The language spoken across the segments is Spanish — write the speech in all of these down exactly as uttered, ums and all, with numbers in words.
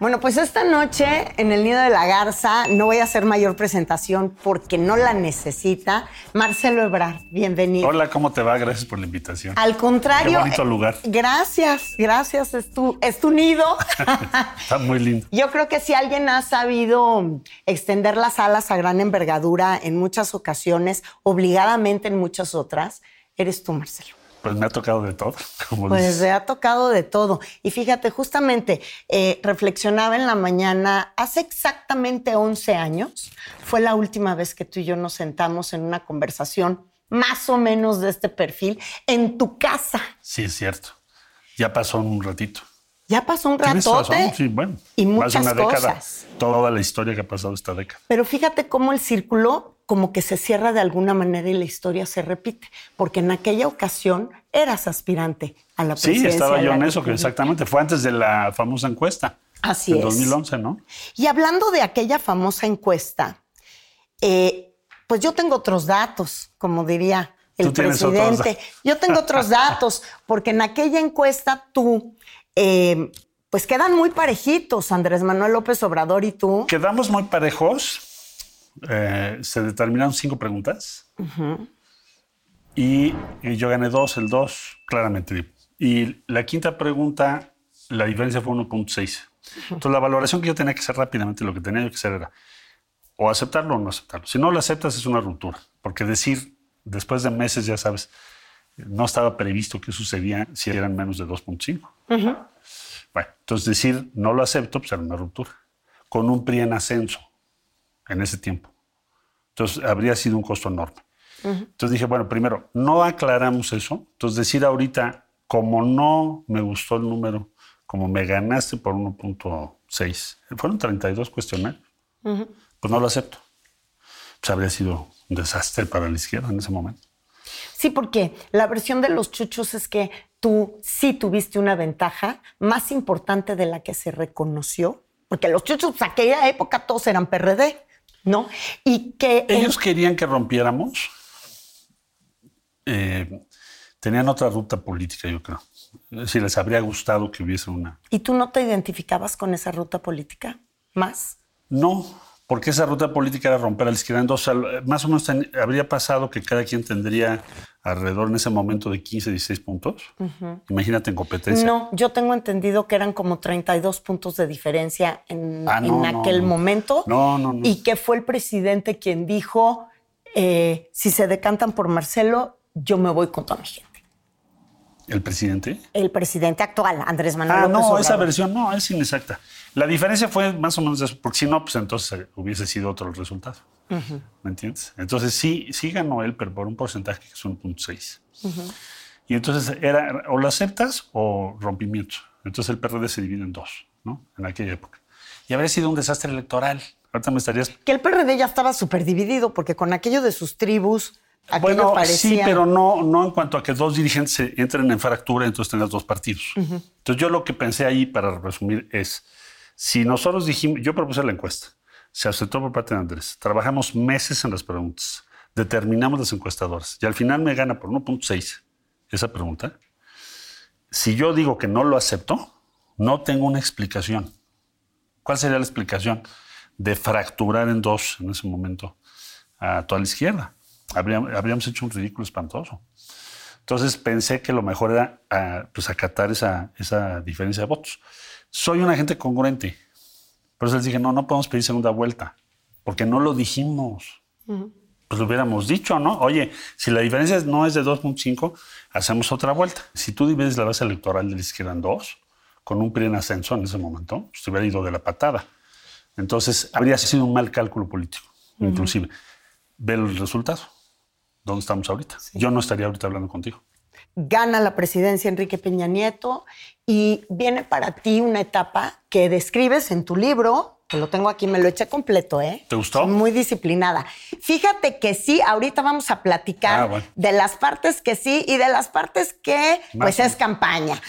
Bueno, pues esta noche en el Nido de la Garza no voy a hacer mayor presentación porque no la necesita. Marcelo Ebrard, bienvenido. Hola, ¿cómo te va? Gracias por la invitación. Al contrario. Qué bonito lugar. Eh, gracias, gracias. Es tu, es tu nido. Está muy lindo. Yo creo que si alguien ha sabido extender las alas a gran envergadura en muchas ocasiones, obligadamente en muchas otras, eres tú, Marcelo. Pues me ha tocado de todo, como Pues dices. me ha tocado de todo. Y fíjate, justamente eh, reflexionaba en la mañana, hace exactamente once años, fue la última vez que tú y yo nos sentamos en una conversación más o menos de este perfil en tu casa. Sí, es cierto. Ya pasó un ratito. Ya pasó un ¿Tienes ratote. razón? Sí, bueno. Y más de muchas una década. cosas. Toda la historia que ha pasado esta década. Pero fíjate cómo el círculo como que se cierra de alguna manera y la historia se repite. Porque en aquella ocasión eras aspirante a la presidencia. Sí, estaba de yo la en eso, que República. exactamente. Fue antes de la famosa encuesta. Así en es. dos mil once, ¿no? Y hablando de aquella famosa encuesta, eh, pues yo tengo otros datos, como diría el Tú tienes otros presidente. datos. Yo tengo otros datos, porque en aquella encuesta tú, eh, pues quedan muy parejitos, Andrés Manuel López Obrador y tú. Quedamos muy parejos. Eh, se determinaron cinco preguntas. Uh-huh. y, y yo gané dos, el dos, claramente. Y la quinta pregunta, la diferencia fue uno punto seis. Uh-huh. Entonces, la valoración que yo tenía que hacer rápidamente, lo que tenía que hacer era o aceptarlo o no aceptarlo. Si no lo aceptas, es una ruptura. Porque decir, después de meses, ya sabes, no estaba previsto qué sucedía si eran menos de dos punto cinco. Uh-huh. Bueno, entonces decir, no lo acepto, pues era una ruptura. Con un P R I en ascenso en ese tiempo. Entonces, habría sido un costo enorme. Uh-huh. Entonces dije, bueno, primero, no aclaramos eso. Entonces, decir ahorita, como no me gustó el número, como me ganaste por uno punto seis, fueron treinta y dos cuestionarios. Uh-huh. Pues no lo acepto. Pues habría sido un desastre para la izquierda en ese momento. Sí, porque la versión de los chuchos es que tú sí tuviste una ventaja más importante de la que se reconoció, porque los chuchos, pues, aquella época todos eran P R D, ¿no? Y que ellos el... querían que rompiéramos. Eh, tenían otra ruta política, yo creo. Es decir, les habría gustado que hubiese una. ¿Y tú no te identificabas con esa ruta política más? No, porque esa ruta política era romper a la izquierda en dos. Más o menos ten, habría pasado que cada quien tendría alrededor en ese momento de quince, dieciséis puntos. Uh-huh. Imagínate en competencia. No, yo tengo entendido que eran como treinta y dos puntos de diferencia en, ah, no, en aquel no, no. momento. No, no, no. Y que fue el presidente quien dijo, eh, si se decantan por Marcelo, yo me voy con toda mi gente. ¿El presidente? El presidente actual, Andrés Manuel Ah, López no, Obrador. esa versión no, es inexacta. La diferencia fue más o menos eso, porque si no, pues entonces hubiese sido otro el resultado. Uh-huh. ¿Me entiendes? Entonces sí, sí ganó él, pero por un porcentaje que es uno punto seis. Uh-huh. Y entonces era o lo aceptas o rompimiento. Entonces el P R D se divide en dos, ¿no? En aquella época. Y habría sido un desastre electoral. Ahorita me estarías... Que el P R D ya estaba súper dividido, porque con aquello de sus tribus... Bueno, parecía... sí, pero no, no en cuanto a que dos dirigentes se entren en fractura, entonces tengas dos partidos. Uh-huh. Entonces yo lo que pensé ahí, para resumir, es, si nosotros dijimos, yo propuse la encuesta, se aceptó por parte de Andrés, trabajamos meses en las preguntas, determinamos las encuestadoras, y al final me gana por uno punto seis esa pregunta. Si yo digo que no lo acepto, no tengo una explicación. ¿Cuál sería la explicación? De fracturar en dos en ese momento a toda la izquierda. Habríamos, habríamos hecho un ridículo espantoso. Entonces pensé que lo mejor era uh, pues acatar esa, esa diferencia de votos. Soy una gente congruente. Por eso les dije, no, no podemos pedir segunda vuelta, porque no lo dijimos. Uh-huh. Pues lo hubiéramos dicho, ¿no? Oye, si la diferencia no es de dos punto cinco, hacemos otra vuelta. Si tú divides la base electoral de la izquierda en dos, con un P R I en ascenso en ese momento, pues te hubiera ido de la patada. Entonces habría sido un mal cálculo político, uh-huh. inclusive. Ve el resultado. ¿Dónde estamos ahorita? Sí. Yo no estaría ahorita hablando contigo. Gana la presidencia Enrique Peña Nieto y viene para ti una etapa que describes en tu libro, que lo tengo aquí, me lo eché completo, ¿eh? ¿Te gustó? Soy muy disciplinada. Fíjate que sí, ahorita vamos a platicar ah, bueno. de las partes que sí y de las partes que, Más pues, es campaña.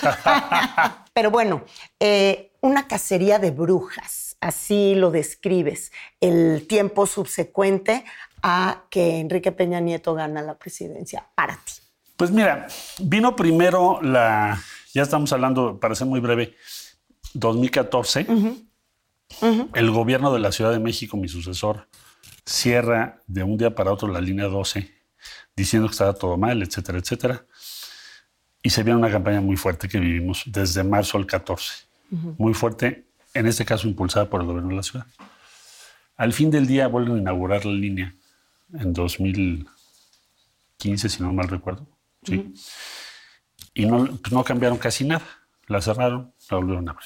Pero bueno, eh, una cacería de brujas, así lo describes, el tiempo subsecuente a que Enrique Peña Nieto gana la presidencia para ti. Pues mira, vino primero la, ya estamos hablando, para ser muy breve, dos mil catorce, uh-huh. Uh-huh. el gobierno de la Ciudad de México, mi sucesor, cierra de un día para otro la línea doce, diciendo que estaba todo mal, etcétera, etcétera. Y se viene una campaña muy fuerte que vivimos desde marzo al catorce. Uh-huh. Muy fuerte, en este caso impulsada por el gobierno de la ciudad. Al fin del día vuelven a inaugurar la línea en dos mil quince, si no mal recuerdo. Sí. Uh-huh. Y no, pues no cambiaron casi nada. La cerraron, la volvieron a abrir.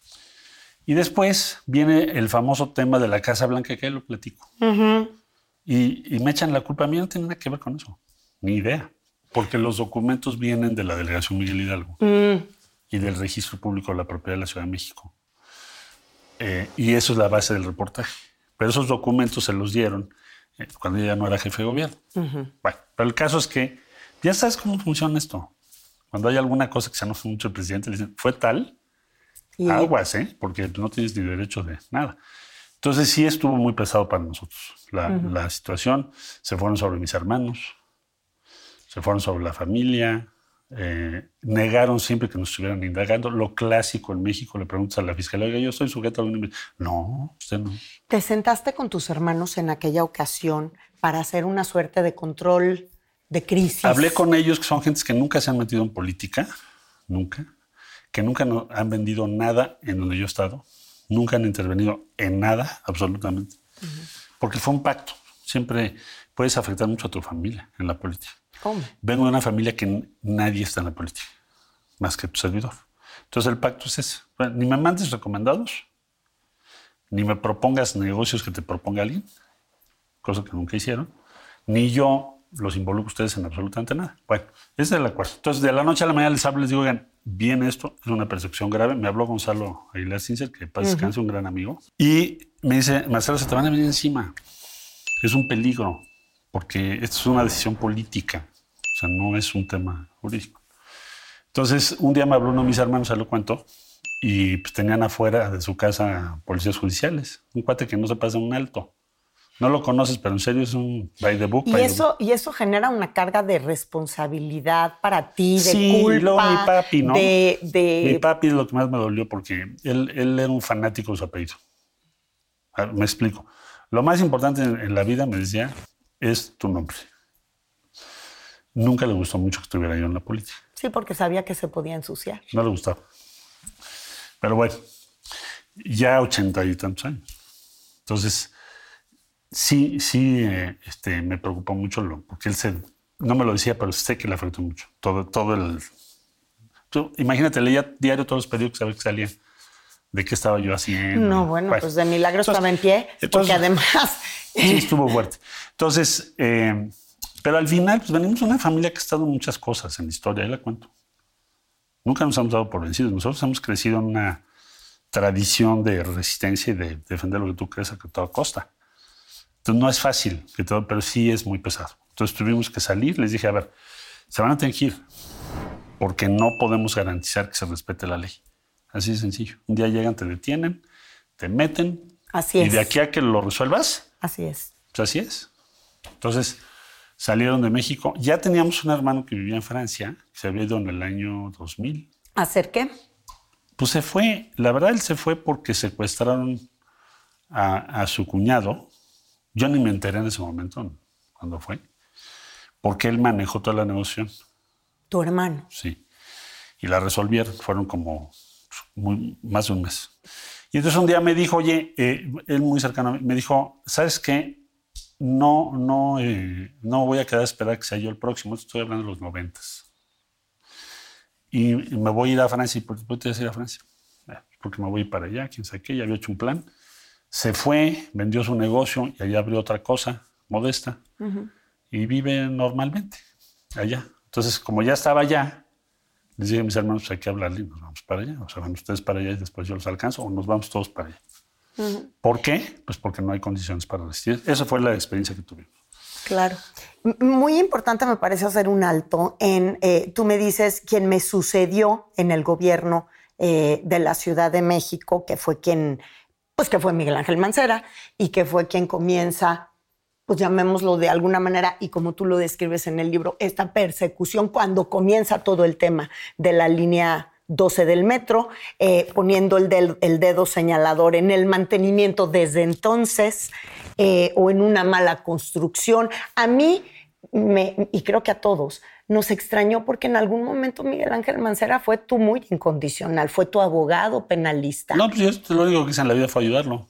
Y después viene el famoso tema de la Casa Blanca, que ahí lo platico. Uh-huh. Y, y me echan la culpa. A mí no tiene nada que ver con eso. Ni idea. Porque los documentos vienen de la Delegación Miguel Hidalgo uh-huh. y del Registro Público de la Propiedad de la Ciudad de México. Eh, y eso es la base del reportaje. Pero esos documentos se los dieron eh, cuando ella no era jefe de gobierno. Uh-huh. Bueno, pero el caso es que ya sabes cómo funciona esto. Cuando hay alguna cosa que se enoja mucho el presidente, le dicen, fue tal, y... aguas, ¿eh? Porque no tienes ni derecho de nada. Entonces sí estuvo muy pesado para nosotros la, uh-huh. la situación. Se fueron sobre mis hermanos, se fueron sobre la familia, eh, negaron siempre que nos estuvieran indagando. Lo clásico en México, le preguntas a la fiscalía, oiga, yo soy sujeto a algún... No, usted no. ¿Te sentaste con tus hermanos en aquella ocasión para hacer una suerte de control de crisis? Hablé con ellos, que son gentes que nunca se han metido en política, nunca, que nunca no, han vendido nada en donde yo he estado, nunca han intervenido en nada, absolutamente, uh-huh. porque fue un pacto. Siempre puedes afectar mucho a tu familia en la política. ¿Cómo? Vengo de una familia que nadie está en la política, más que tu servidor. Entonces el pacto es ese. Bueno, ni me mandes recomendados, ni me propongas negocios que te proponga alguien, cosa que nunca hicieron, ni yo los involucro a ustedes en absolutamente nada. Bueno, ese es el acuerdo. Entonces, de la noche a la mañana les hablo, les digo, oigan, bien esto, es una percepción grave. Me habló Gonzalo Aguilar Sincer, que paz descanse, uh-huh. un gran amigo. Y me dice, Marcelo, se te van a venir encima. Es un peligro, porque esto es una decisión política. O sea, no es un tema jurídico. Entonces, un día me habló uno de mis hermanos, se lo cuento, y pues, tenían afuera de su casa policías judiciales. Un cuate que no se pasa un alto. No lo conoces, pero en serio es un by the book. Y, eso, y eso genera una carga de responsabilidad para ti, de sí, culpa. Sí, luego mi papi, ¿no? De, de... Mi papi es lo que más me dolió porque él, él era un fanático de su apellido. Me explico. Lo más importante en, en la vida, me decía, es tu nombre. Nunca le gustó mucho que estuviera yo en la política. Sí, porque sabía que se podía ensuciar. No le gustaba. Pero bueno, ya ochenta y tantos años. Entonces... Sí, sí, eh, este, me preocupó mucho, lo, porque él se, no me lo decía, pero sé que le afectó mucho. Todo, todo el... Tú, imagínate, leía diario todos los periódicos, sabía que salían de qué estaba yo haciendo. No, bueno, bueno. pues de milagro entonces, estaba en pie, entonces, porque además... Sí, estuvo fuerte. Entonces, eh, pero al final, pues venimos de una familia que ha estado en muchas cosas en la historia, ahí la cuento. Nunca nos hemos dado por vencidos. Nosotros hemos crecido en una tradición de resistencia y de defender lo que tú crees a toda costa. Entonces no es fácil, que todo, pero sí es muy pesado. Entonces tuvimos que salir. Les dije, a ver, se van a tener que ir porque no podemos garantizar que se respete la ley. Así de sencillo. Un día llegan, te detienen, te meten. Así es. Y de aquí a que lo resuelvas. Así es. Pues así es. Entonces salieron de México. Ya teníamos un hermano que vivía en Francia, que se había ido en el año dos mil. ¿Hacer qué? Pues se fue. La verdad, él se fue porque secuestraron a, a su cuñado. Yo ni me enteré en ese momento, cuando fue, porque él manejó toda la negociación. ¿Tu hermano? Sí. Y la resolvieron. Fueron como muy, más de un mes. Y entonces un día me dijo, oye, eh, él muy cercano a mí, me dijo, ¿sabes qué? No, no, eh, no voy a quedar a esperar que sea yo el próximo. Estoy hablando de los noventas. Y me voy a ir a Francia. ¿Y por qué te vas a ir a Francia? Eh, porque me voy a ir para allá, quién sabe qué. Ya había hecho un plan. Se fue, vendió su negocio y allá abrió otra cosa modesta uh-huh. y vive normalmente allá. Entonces, como ya estaba allá, les dije a mis hermanos, pues hay que hablarle y nos vamos para allá. O sea, van ustedes para allá y después yo los alcanzo o nos vamos todos para allá. Uh-huh. ¿Por qué? Pues porque no hay condiciones para resistir. Esa fue la experiencia que tuvimos. Claro. Muy importante me parece hacer un alto en, eh, tú me dices, quien me sucedió en el gobierno eh, de la Ciudad de México, que fue quien... pues que fue Miguel Ángel Mancera y que fue quien comienza, pues llamémoslo de alguna manera, y como tú lo describes en el libro, esta persecución cuando comienza todo el tema de la línea doce del metro, eh, poniendo el, del, el dedo señalador en el mantenimiento desde entonces eh, o en una mala construcción. A mí, me, y creo que a todos, nos extrañó porque en algún momento Miguel Ángel Mancera fue tu muy incondicional, fue tu abogado penalista. No, pues yo lo único que hice en la vida fue ayudarlo.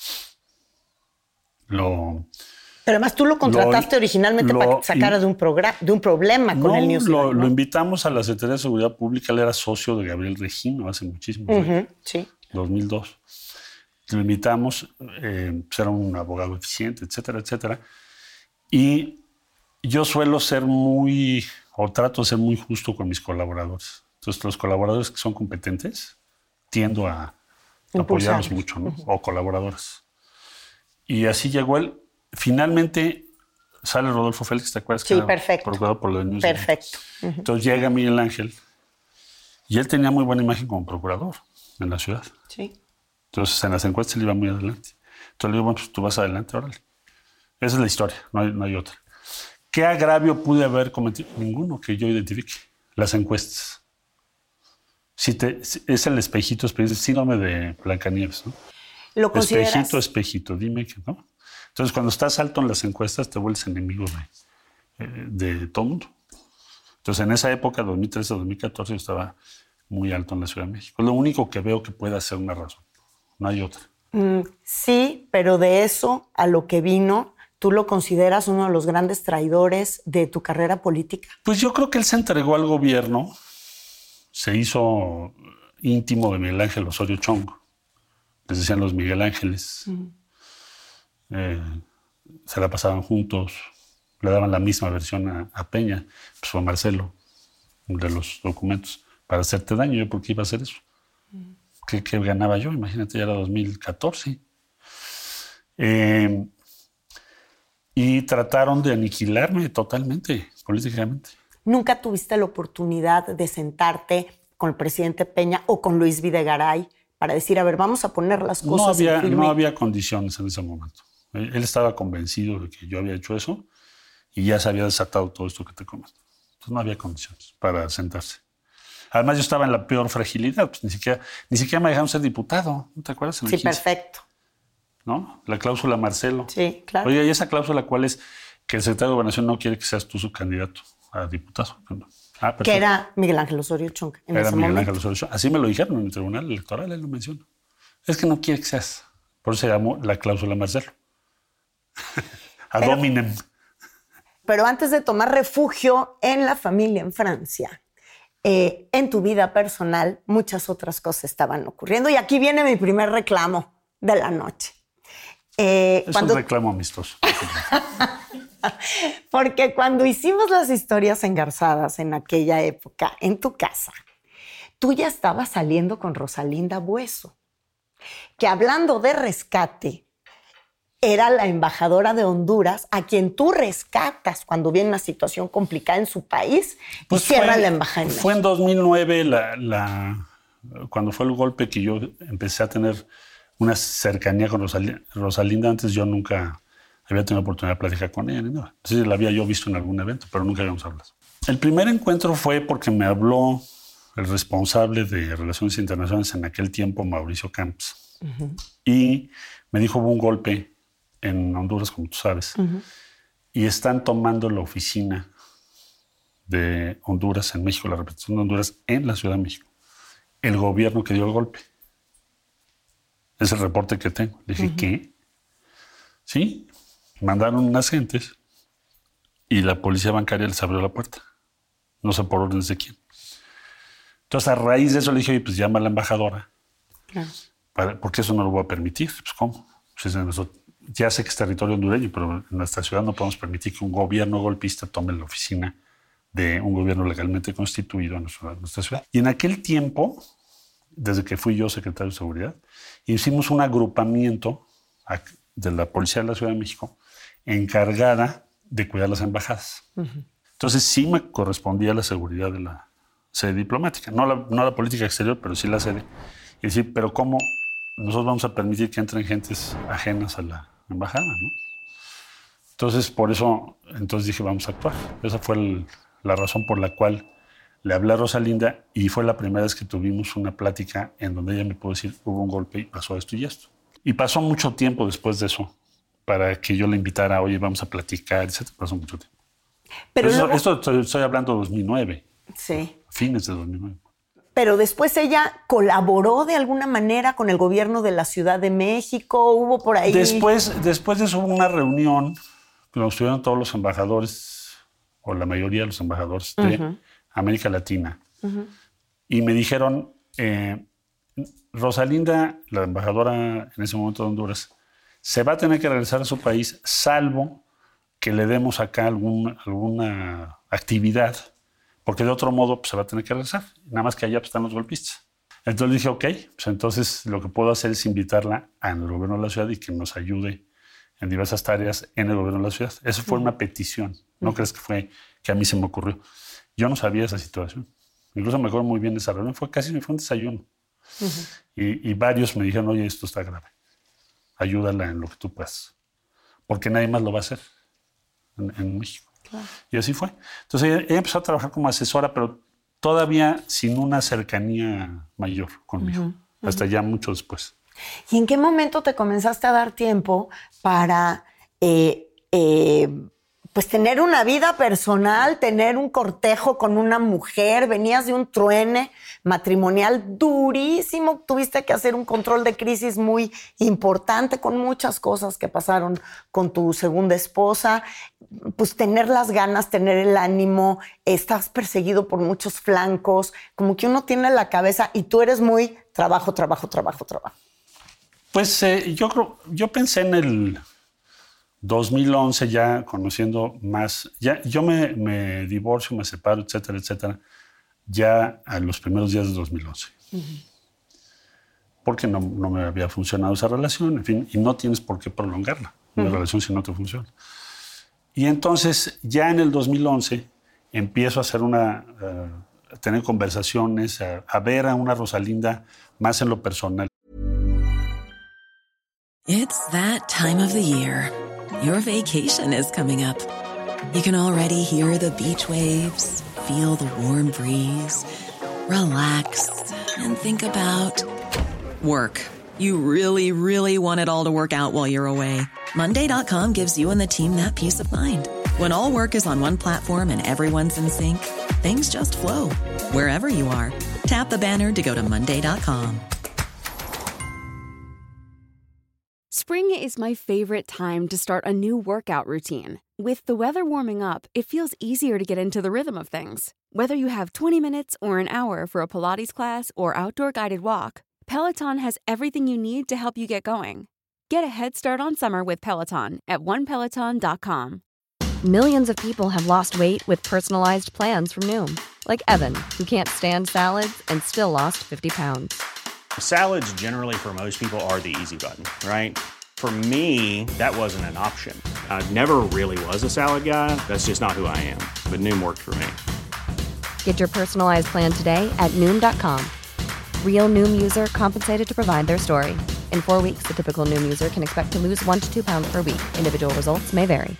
Lo... Pero además tú lo contrataste lo, originalmente lo, para que te sacara y, de, un programa, de un problema con no, el New Zealand, lo, ¿no? Lo invitamos a la Secretaría de Seguridad Pública. Él era socio de Gabriel Regino hace muchísimos uh-huh, años. Sí. dos mil dos. Lo invitamos, eh, pues era un abogado eficiente, etcétera, etcétera. Y yo suelo ser muy, o trato de ser muy justo con mis colaboradores. Entonces, los colaboradores que son competentes, tiendo a apoyarlos mucho, ¿no? Uh-huh. O colaboradores. Y así llegó él. Finalmente sale Rodolfo Félix, ¿te acuerdas? Sí, que perfecto. Procurador por lo de New Zealand. Perfecto. Uh-huh. Entonces llega Miguel Ángel y él tenía muy buena imagen como procurador en la ciudad. Sí. Entonces en las encuestas él iba muy adelante. Entonces le digo, bueno, pues tú vas adelante, órale. Esa es la historia, no hay, no hay otra. ¿Qué agravio pude haber cometido? Ninguno que yo identifique. Las encuestas. Si te, es el espejito, espejito, síndrome de Blancanieves, ¿no? ¿Lo consideras? Espejito, espejito, dime que no. Entonces, cuando estás alto en las encuestas, te vuelves enemigo de, de todo el mundo. Entonces, en esa época, dos mil trece a dos mil catorce, yo estaba muy alto en la Ciudad de México. Es lo único que veo que pueda ser una razón. No hay otra. Mm, sí, pero de eso a lo que vino, ¿tú lo consideras uno de los grandes traidores de tu carrera política? Pues yo creo que él se entregó al gobierno, se hizo íntimo de Miguel Ángel Osorio Chong. Les decían los Miguel Ángeles. Mm. Eh, se la pasaban juntos, le daban la misma versión a, a Peña, pues fue Marcelo, de los documentos, para hacerte daño. ¿Yo por qué iba a hacer eso? Mm. ¿Qué, ¿Qué ganaba yo? Imagínate, ya era dos mil catorce. Eh, y trataron de aniquilarme totalmente, políticamente. ¿Nunca tuviste la oportunidad de sentarte con el presidente Peña o con Luis Videgaray para decir, a ver, vamos a poner las cosas no había, en firme? No había condiciones en ese momento. Él estaba convencido de que yo había hecho eso y ya se había desatado todo esto que te comento. Entonces no había condiciones para sentarse. Además yo estaba en la peor fragilidad, pues ni siquiera, ni siquiera me dejaron ser diputado, ¿no te acuerdas? Sí, perfecto. ¿No? La cláusula Marcelo. Sí, claro. Oye, ¿y esa cláusula cuál es? Que el secretario de Gobernación no quiere que seas tú su candidato a diputado. Ah, que era Miguel Ángel Osorio Chong en era ese Miguel momento. Ángel Osorio Chong. Así me lo dijeron en el tribunal electoral, él lo mencionó. Es que no quiere que seas. Por eso se llamó la cláusula Marcelo. Ad hominem. Pero antes de tomar refugio en la familia en Francia, eh, en tu vida personal, muchas otras cosas estaban ocurriendo. Y aquí viene mi primer reclamo de la noche. Eh, es cuando... un reclamo amistoso. Porque cuando hicimos las historias engarzadas en aquella época, en tu casa, tú ya estabas saliendo con Rosalinda Bueso, que hablando de rescate, era la embajadora de Honduras a quien tú rescatas cuando viene una situación complicada en su país pues y cierra la embajada. En fue en dos mil nueve, la, la, cuando fue el golpe, que yo empecé a tener una cercanía con Rosalinda. Rosalinda antes yo nunca había tenido oportunidad de platicar con ella. No sé si la había yo visto en algún evento, pero nunca habíamos hablado. El primer encuentro fue porque me habló el responsable de Relaciones Internacionales en aquel tiempo, Mauricio Camps. Uh-huh. Y me dijo, hubo un golpe en Honduras, como tú sabes, uh-huh. y están tomando la oficina de Honduras en México, la representación de Honduras en la Ciudad de México. El gobierno que dio el golpe. Es el reporte que tengo. Le dije, uh-huh. ¿qué? Sí, mandaron unas gentes y la policía bancaria les abrió la puerta. No sé por órdenes de quién. Entonces, a raíz de eso le dije, oye, pues llama a la embajadora. Claro. Para, porque eso no lo voy a permitir. Pues, ¿cómo? Pues, nuestro, ya sé que es territorio hondureño, pero en nuestra ciudad no podemos permitir que un gobierno golpista tome la oficina de un gobierno legalmente constituido en nuestra, en nuestra ciudad. Y en aquel tiempo, desde que fui yo secretario de Seguridad, hicimos un agrupamiento de la Policía de la Ciudad de México encargada de cuidar las embajadas. Uh-huh. Entonces sí me correspondía la seguridad de la sede diplomática. No la, no la política exterior, pero sí la sede. Y decir, pero ¿cómo nosotros vamos a permitir que entren gentes ajenas a la embajada, ¿no? Entonces, por eso, entonces dije, vamos a actuar. Esa fue el, la razón por la cual Le hablé a Rosalinda y fue la primera vez que tuvimos una plática en donde ella me pudo decir, hubo un golpe y pasó esto y esto. Y pasó mucho tiempo después de eso para que yo le invitara, oye, vamos a platicar, etcétera. Pasó mucho tiempo. Pero eso, luego... Esto estoy, estoy hablando de dos mil nueve. Sí. Fines de dos mil nueve. Pero después ella colaboró de alguna manera con el gobierno de la Ciudad de México, hubo por ahí... Después, después de eso hubo una reunión, donde estuvieron todos los embajadores, o la mayoría de los embajadores de uh-huh. América Latina. Uh-huh. Y me dijeron, eh, Rosalinda, la embajadora en ese momento de Honduras, se va a tener que regresar a su país, salvo que le demos acá algún, alguna actividad, porque de otro modo pues, se va a tener que regresar. Nada más que allá pues, están los golpistas. Entonces dije, ok, pues entonces lo que puedo hacer es invitarla al gobierno de la ciudad y que nos ayude en diversas tareas en el gobierno de la ciudad. Eso fue uh-huh. una petición. No uh-huh. crees que fue que a mí se me ocurrió. Yo no sabía esa situación. Incluso me acuerdo muy bien de esa reunión. Fue casi fue un desayuno. Uh-huh. Y, y varios me dijeron, oye, esto está grave. Ayúdala en lo que tú puedas. Porque nadie más lo va a hacer en, en México. Claro. Y así fue. Entonces ella, ella empezó a trabajar como asesora, pero todavía sin una cercanía mayor conmigo. Uh-huh. Uh-huh. Hasta ya mucho después. ¿Y en qué momento te comenzaste a dar tiempo para... Eh, eh, pues tener una vida personal, tener un cortejo con una mujer? Venías de un truene matrimonial durísimo, tuviste que hacer un control de crisis muy importante con muchas cosas que pasaron con tu segunda esposa, pues tener las ganas, tener el ánimo, estás perseguido por muchos flancos, como que uno tiene la cabeza y tú eres muy trabajo, trabajo, trabajo, trabajo. Pues eh, yo creo, yo pensé en el dos mil once ya conociendo más, ya yo me, me divorcio, me separo, etcétera, etcétera, ya a los primeros días de dos mil once. Uh-huh. Porque no, no me había funcionado esa relación, en fin, y no tienes por qué prolongarla, uh-huh. una relación si no te funciona. Y entonces ya en el dos mil once empiezo a hacer una, uh, a tener conversaciones, a, a ver a una Rosalinda más en lo personal. It's that time of the year. Your vacation is coming up. You can already hear the beach waves, feel the warm breeze, relax, and think about work. You really, really want it all to work out while you're away. Monday dot com gives you and the team that peace of mind. When all work is on one platform and everyone's in sync, things just flow. Wherever you are, tap the banner to go to Monday dot com. Spring is my favorite time to start a new workout routine. With the weather warming up, it feels easier to get into the rhythm of things. Whether you have twenty minutes or an hour for a Pilates class or outdoor guided walk, Peloton has everything you need to help you get going. Get a head start on summer with Peloton at one peloton dot com. Millions of people have lost weight with personalized plans from Noom. Like Evan, who can't stand salads and still lost fifty pounds. Salads generally for most people are the easy button, right? For me, that wasn't an option. I never really was a salad guy. That's just not who I am. But Noom worked for me. Get your personalized plan today at Noom dot com. Real Noom user compensated to provide their story. In four weeks, the typical Noom user can expect to lose one to two pounds per week. Individual results may vary.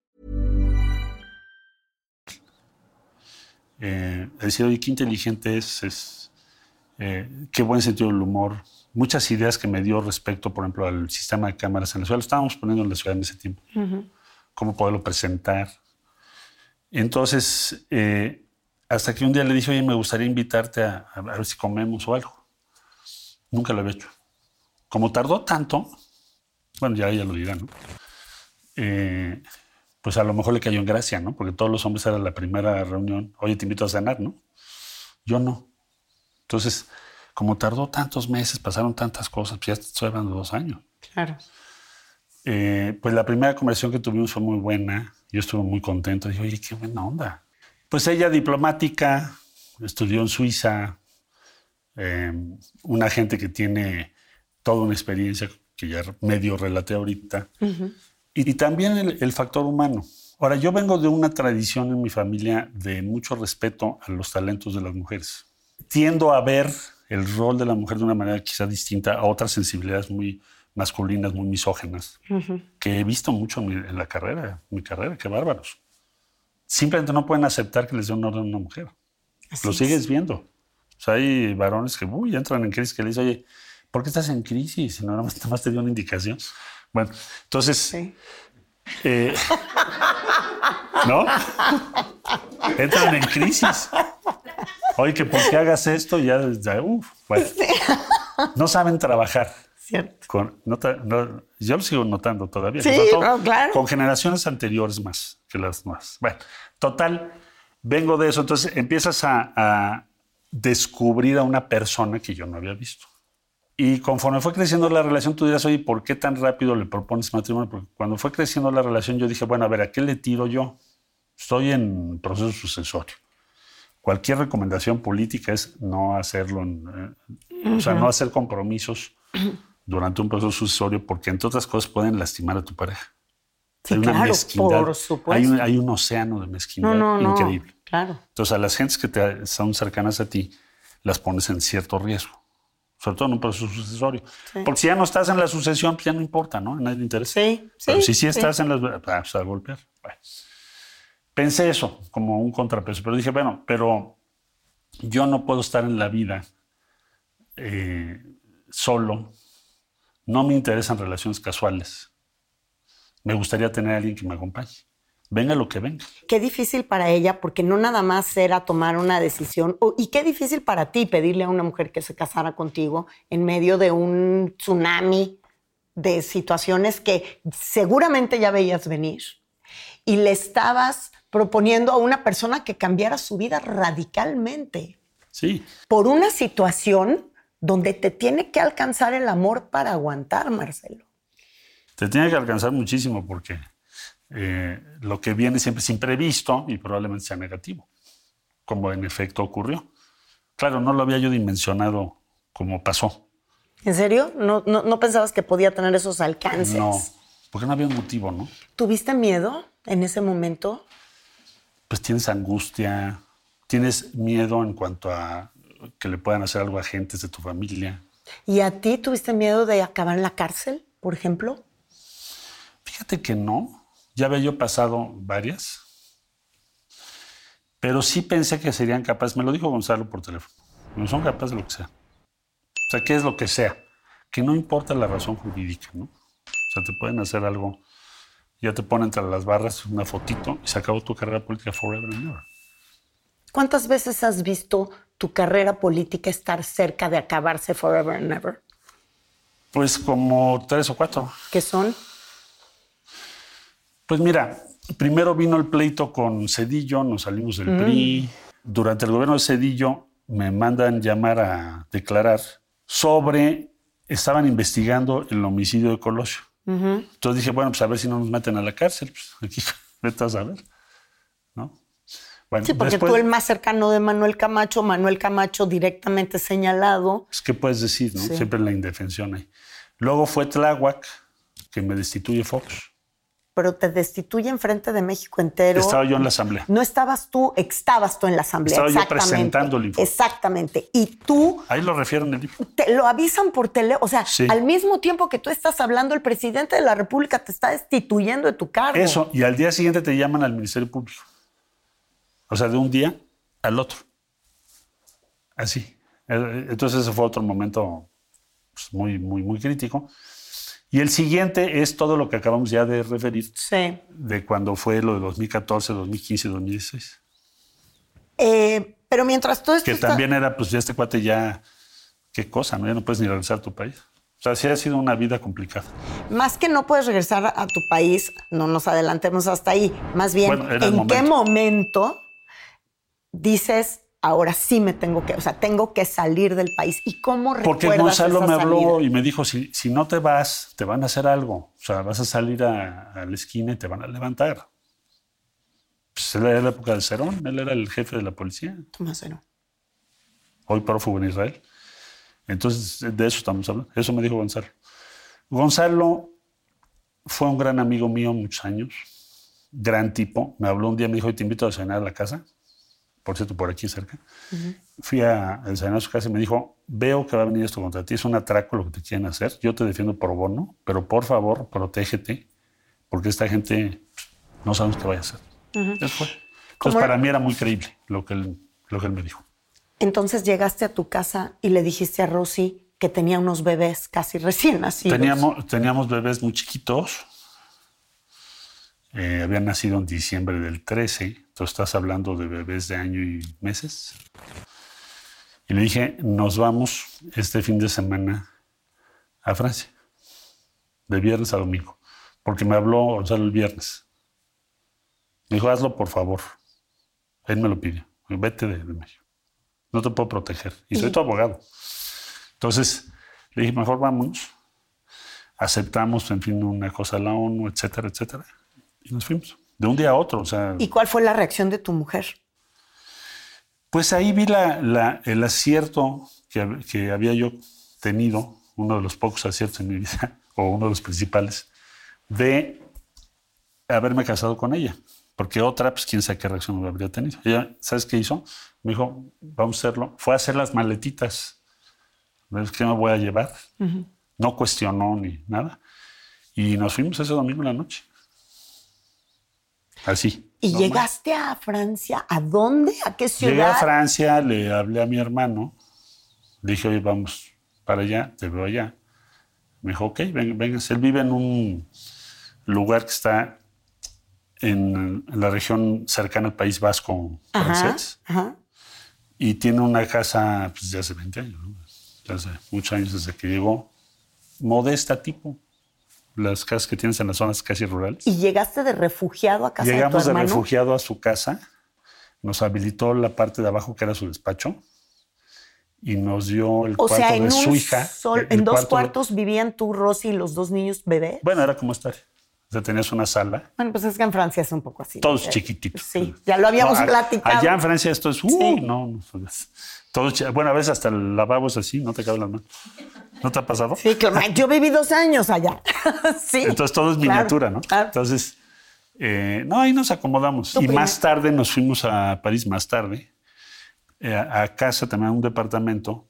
Eh, decir, oye, qué inteligente es, es eh, qué buen sentido del humor. Muchas ideas que me dio respecto, por ejemplo, al sistema de cámaras en la ciudad. Lo estábamos poniendo en la ciudad en ese tiempo. Uh-huh. Cómo poderlo presentar. Entonces, eh, hasta que un día le dije, oye, me gustaría invitarte a, a ver si comemos o algo. Nunca lo había hecho. Como tardó tanto, bueno, ya ella lo dirá, ¿no? Eh, pues a lo mejor le cayó en gracia, ¿no? Porque todos los hombres era la primera reunión. Oye, te invito a cenar, ¿no? Yo no. Entonces, como tardó tantos meses, pasaron tantas cosas, pues ya estoy hablando de dos años. Claro. Eh, pues la primera conversación que tuvimos fue muy buena. Yo estuve muy contento. Dije, oye, qué buena onda. Pues ella diplomática, estudió en Suiza, eh, una gente que tiene toda una experiencia que ya medio relaté ahorita. Uh-huh. Y, y también el, el factor humano. Ahora, yo vengo de una tradición en mi familia de mucho respeto a los talentos de las mujeres. Tiendo a ver el rol de la mujer de una manera quizá distinta a otras sensibilidades muy masculinas, muy misógenas, uh-huh. que he visto mucho en, mi, en la carrera, en mi carrera, qué bárbaros. Simplemente no pueden aceptar que les dé un orden a una mujer. Así lo sigues es. viendo. O sea, hay varones que uy, entran en crisis que le dicen, oye, ¿por qué estás en crisis? Si no, nada más, nada más te dio una indicación. Bueno, entonces... Sí. Eh, ¿No? Entran en crisis. Oye, que por qué hagas esto, ya, ya uf, bueno. Sí. No saben trabajar. Cierto. Con, nota, no, yo lo sigo notando todavía. Sí, todo, no, claro. Con generaciones anteriores más que las nuevas. Bueno, total, vengo de eso. Entonces empiezas a, a descubrir a una persona que yo no había visto. Y conforme fue creciendo la relación, tú dirás, oye, ¿por qué tan rápido le propones matrimonio? Porque cuando fue creciendo la relación, yo dije, bueno, a ver, ¿a qué le tiro yo? Estoy en proceso sucesorio. Cualquier recomendación política es no hacerlo, en, eh, uh-huh. o sea, no hacer compromisos durante un proceso sucesorio, porque entre otras cosas pueden lastimar a tu pareja. Sí, hay una claro, mezquindad, por supuesto. Hay un, hay un océano de mezquindad no, no, increíble. No, claro. Entonces, a las gentes que te son cercanas a ti, las pones en cierto riesgo. Sobre todo en un proceso sucesorio. Sí. Porque si ya no estás en la sucesión, pues ya no importa, ¿no? A nadie le interesa. Sí, sí. Pero si sí estás sí. en las... Pues a golpear. Bueno. Pensé eso como un contrapeso, pero dije, bueno, pero yo no puedo estar en la vida eh, solo. No me interesan relaciones casuales. Me gustaría tener a alguien que me acompañe. Venga lo que venga. Qué difícil para ella, porque no nada más era tomar una decisión. Y qué difícil para ti pedirle a una mujer que se casara contigo en medio de un tsunami de situaciones que seguramente ya veías venir. Y le estabas proponiendo a una persona que cambiara su vida radicalmente. Sí. Por una situación donde te tiene que alcanzar el amor para aguantar, Marcelo. Te tiene que alcanzar muchísimo porque... Eh, lo que viene siempre es imprevisto y probablemente sea negativo, como en efecto ocurrió. Claro, no lo había yo dimensionado como pasó. ¿En serio? ¿No, no, no pensabas que podía tener esos alcances? No, porque no había un motivo, ¿no? ¿Tuviste miedo en ese momento? Pues tienes angustia, tienes miedo en cuanto a que le puedan hacer algo a gentes de tu familia. ¿Y a ti tuviste miedo de acabar en la cárcel, por ejemplo? Fíjate que no. Ya había yo pasado varias, pero sí pensé que serían capaces. Me lo dijo Gonzalo por teléfono. No son capaces de lo que sea. O sea, ¿qué es lo que sea? Que no importa la razón jurídica, ¿no? O sea, te pueden hacer algo, ya te ponen entre las barras una fotito y se acabó tu carrera política forever and ever. ¿Cuántas veces has visto tu carrera política estar cerca de acabarse forever and ever? Pues como tres o cuatro. ¿Qué son? Pues mira, primero vino el pleito con Zedillo, nos salimos del mm. P R I. Durante el gobierno de Zedillo me mandan llamar a declarar sobre... Estaban investigando el homicidio de Colosio. Uh-huh. Entonces dije, bueno, pues a ver si no nos meten a la cárcel. Pues aquí vete a saber, ¿no? Bueno, sí, porque después, tú el más cercano de Manuel Camacho, Manuel Camacho directamente señalado. Pues, ¿qué puedes decir, no? Sí. Siempre la indefensión ahí. Luego fue Tláhuac, que me destituye Fox. Pero te destituye enfrente de México entero. Estaba yo en la asamblea. No estabas tú, estabas tú en la asamblea. Estaba yo presentando el informe. Exactamente. Y tú... Ahí lo refieren el libro. Te lo avisan por tele. O sea, sí. Al mismo tiempo que tú estás hablando, el presidente de la República te está destituyendo de tu cargo. Eso. Y al día siguiente te llaman al Ministerio Público. O sea, de un día al otro. Así. Entonces ese fue otro momento pues, muy, muy, muy crítico. Y el siguiente es todo lo que acabamos ya de referir. Sí. De cuando fue lo de dos mil catorce, dos mil quince y dos mil dieciséis. Eh, pero mientras todo esto Que está... también era, pues ya este cuate ya... Qué cosa, ¿no? Ya no puedes ni regresar a tu país. O sea, sí ha sido una vida complicada. Más que no puedes regresar a tu país, no nos adelantemos hasta ahí. Más bien, bueno, ¿en momento. qué momento dices... Ahora sí me tengo que, o sea, tengo que salir del país? ¿Y cómo recuerdas Porque Gonzalo esa me habló salida? y me dijo, si, si no te vas, te van a hacer algo. O sea, vas a salir a, a la esquina y te van a levantar. Pues era la época de Cerón, él era el jefe de la policía. Tomás Cerón. Hoy prófugo en Israel. Entonces, de eso estamos hablando. Eso me dijo Gonzalo. Gonzalo fue un gran amigo mío muchos años. Gran tipo. Me habló un día, me dijo, te invito a cenar a la casa. Por cierto, por aquí cerca. Uh-huh. Fui a desayunar a su casa y me dijo, veo que va a venir esto contra ti, es un atraco lo que te quieren hacer, yo te defiendo por bono, pero por favor, protégete, porque esta gente no sabemos qué vaya a hacer. Uh-huh. Eso fue. Entonces, para mí era muy creíble lo que él, lo que él me dijo. Entonces llegaste a tu casa y le dijiste a Rosy que tenía unos bebés casi recién nacidos. Teníamos, teníamos bebés muy chiquitos. Eh, habían nacido en diciembre del trece. Entonces estás hablando de bebés de año y meses. Y le dije, nos vamos este fin de semana a Francia. De viernes a domingo. Porque me habló Gonzalo el viernes. Me dijo, hazlo por favor. Él me lo pidió. Vete de, de México. No te puedo proteger. Y soy tu abogado. Entonces, le dije, mejor vámonos. Aceptamos, en fin, una cosa a la ONU, etcétera, etcétera. Y nos fuimos. De un día a otro. O sea, ¿y cuál fue la reacción de tu mujer? Pues ahí vi la, la, el acierto que, que había yo tenido, uno de los pocos aciertos en mi vida, o uno de los principales, de haberme casado con ella. Porque otra, pues quién sabe qué reacción habría tenido. Ella, ¿sabes qué hizo? Me dijo, vamos a hacerlo. Fue a hacer las maletitas. ¿Qué me voy a llevar? Uh-huh. No cuestionó ni nada. Y nos fuimos ese domingo en la noche. Así. ¿Y normal. Llegaste a Francia? ¿A dónde? ¿A qué ciudad? Llegué a Francia, le hablé a mi hermano. Le dije, oye, vamos para allá, te veo allá. Me dijo, ok, ven, véngase. Él vive en un lugar que está en, en la región cercana al País Vasco francés. Ajá, ajá. Y tiene una casa pues, de hace veinte años, ¿no? Hace muchos años desde que llegó. Modesta tipo. Las casas que tienes en las zonas casi rurales. ¿Y llegaste de refugiado a casa Llegamos de tu hermano? Llegamos de refugiado a su casa. Nos habilitó la parte de abajo que era su despacho. Y nos dio el o cuarto sea, en de su un hija. Sol, ¿En dos cuartos de... vivían tú, Rosy, y los dos niños bebés? Bueno, era como estar. O sea, tenías una sala. Bueno, pues es que en Francia es un poco así. Todos chiquititos. Sí, ya lo habíamos no, platicado. Allá en Francia esto es... Uh, sí. No, no. Todos, bueno, a veces hasta el lavabo es así, no te cabe las manos. ¿No te ha pasado? Sí, claro. Yo viví dos años allá. Sí. Entonces todo es miniatura, claro, ¿no? Claro. Entonces, eh, no, ahí nos acomodamos. Y primer... más tarde nos fuimos a París, más tarde, eh, a casa, también a un departamento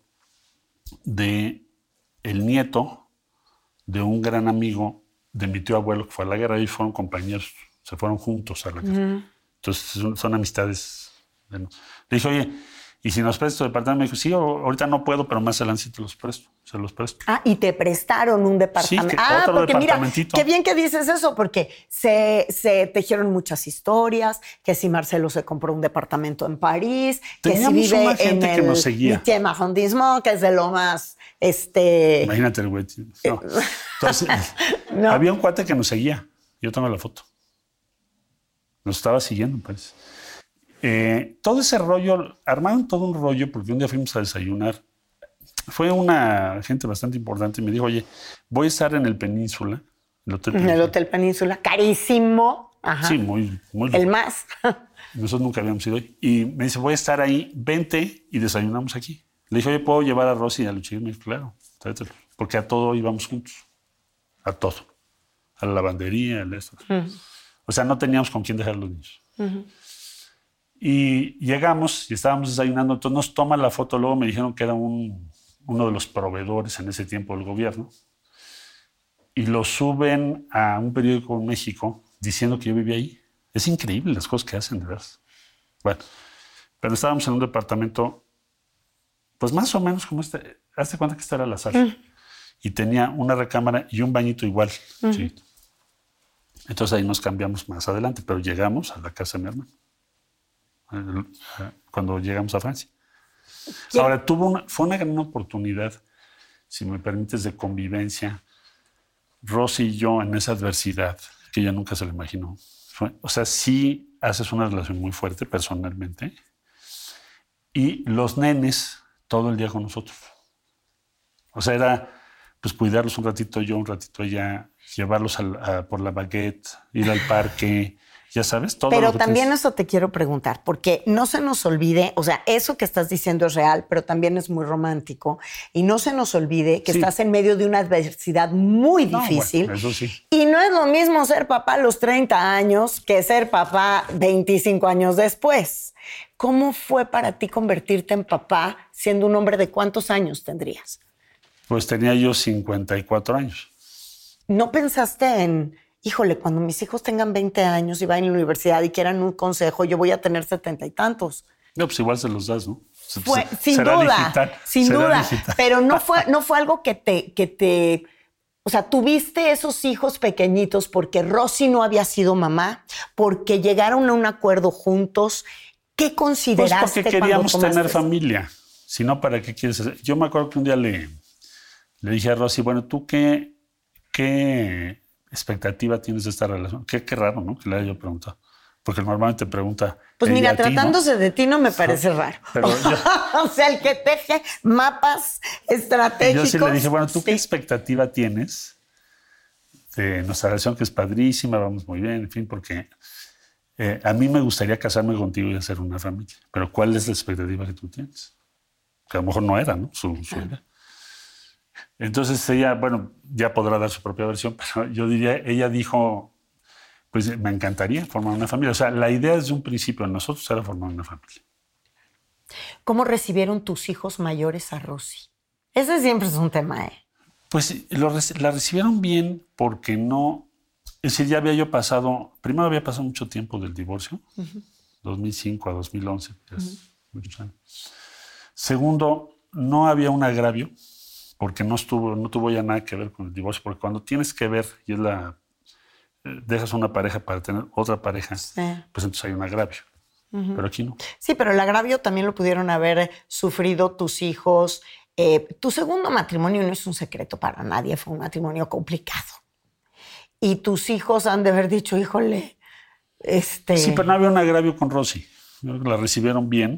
de el nieto de un gran amigo de mi tío abuelo que fue a la guerra y fueron compañeros, se fueron juntos a la guerra. Uh-huh. Entonces son, son amistades. Bueno. Le dije, oye, ¿y si nos prestas tu departamento? Me dijo, sí, ahorita no puedo, pero más adelante sí te los presto. Se los presto. Ah, y te prestaron un departamento. Sí, que ah, otro porque mira, departamentito. Qué bien que dices eso, porque se, se tejieron muchas historias, que si Marcelo se compró un departamento en París, Teníamos que si vive una gente en que el nos seguía. huitième arrondissement, que es de lo más... Este... Imagínate el güey. No. Entonces, no. Había un cuate que nos seguía. Yo tengo la foto. Nos estaba siguiendo, pues. Eh, todo ese rollo, armaron todo un rollo porque un día fuimos a desayunar. Fue una gente bastante importante y me dijo, oye, voy a estar en el Península. El Hotel Península. En el Hotel Península, carísimo. Ajá. Sí, muy, muy El más. Nosotros nunca habíamos ido ahí. Y me dice, voy a estar ahí, vente y desayunamos aquí. Le dije, oye, ¿puedo llevar a Rosy a los chicos? Me dijo, claro, tráetelo. Porque a todo íbamos juntos. A todo. A la lavandería, a esto. Uh-huh. O sea, no teníamos con quién dejar a los niños. Uh-huh. Y llegamos y estábamos desayunando. Entonces nos toman la foto. Luego me dijeron que era un, uno de los proveedores en ese tiempo del gobierno. Y lo suben a un periódico en México diciendo que yo vivía ahí. Es increíble las cosas que hacen, de verdad. Bueno, pero estábamos en un departamento, pues más o menos como este. Hazte cuenta que esta era la sala. Uh-huh. Y tenía una recámara y un bañito igual. Uh-huh. Sí. Entonces ahí nos cambiamos más adelante, pero llegamos a la casa de mi hermano. Cuando llegamos a Francia. ¿Qué? Ahora, tuvo una, fue una gran oportunidad, si me permites, de convivencia. Rosy y yo en esa adversidad, que ella nunca se lo imaginó. Fue, o sea, sí haces una relación muy fuerte personalmente. Y los nenes todo el día con nosotros. O sea, era pues cuidarlos un ratito yo, un ratito ella, llevarlos a, a, por la baguette, ir al parque... Ya sabes, todo. Pero lo que también tienes. Eso te quiero preguntar, porque no se nos olvide, o sea, eso que estás diciendo es real, pero también es muy romántico. Y no se nos olvide que sí. Estás en medio de una adversidad muy difícil. No, bueno, eso sí. Y no es lo mismo ser papá a los treinta años que ser papá veinticinco años después. ¿Cómo fue para ti convertirte en papá siendo un hombre de cuántos años tendrías? Pues tenía yo cincuenta y cuatro años. ¿No pensaste en... Híjole, cuando mis hijos tengan veinte años y vayan a la universidad y quieran un consejo, yo voy a tener setenta y tantos? No, pues igual se los das, ¿no? Fue, sin será duda, digital, sin será duda. digital. Pero no fue, no fue algo que te, que te... O sea, tuviste esos hijos pequeñitos porque Rosy no había sido mamá, porque llegaron a un acuerdo juntos. ¿Qué consideraste pues porque queríamos cuando tener tomaste? familia. Si no, ¿para qué quieres hacer? Yo me acuerdo que un día le, le dije a Rosy, bueno, ¿tú qué, qué expectativa tienes de esta relación? Qué, qué raro, ¿no? Que le haya yo preguntado. Porque normalmente te pregunta... Pues ella mira, a ti, tratándose ¿no? de ti no me parece raro. Pero yo, O sea, el que teje mapas estratégicos. yo sí le dije, bueno, ¿tú sí. qué expectativa tienes de nuestra relación, que es padrísima, vamos muy bien, en fin, porque eh, a mí me gustaría casarme contigo y hacer una familia. Pero ¿cuál es la expectativa que tú tienes? Que a lo mejor no era, ¿no? Su, su idea. Entonces ella, bueno, ya podrá dar su propia versión, pero yo diría, ella dijo, pues me encantaría formar una familia. O sea, la idea desde un principio de nosotros era formar una familia. ¿Cómo recibieron tus hijos mayores a Rosy? Ese siempre es un tema, ¿eh? Pues lo, la recibieron bien porque no... Es decir, ya había yo pasado... Primero había pasado mucho tiempo del divorcio, uh-huh. dos mil cinco a dos mil once, que es uh-huh. muchos años. Segundo, no había un agravio porque no, estuvo, no tuvo ya nada que ver con el divorcio, porque cuando tienes que ver y es la... dejas una pareja para tener otra pareja, sí. pues entonces hay un agravio. Uh-huh. Pero aquí no. Sí, pero el agravio también lo pudieron haber sufrido tus hijos. Eh, tu segundo matrimonio no es un secreto para nadie, fue un matrimonio complicado. Y tus hijos han de haber dicho, híjole, este... Sí, pero no había un agravio con Rosy. La recibieron bien.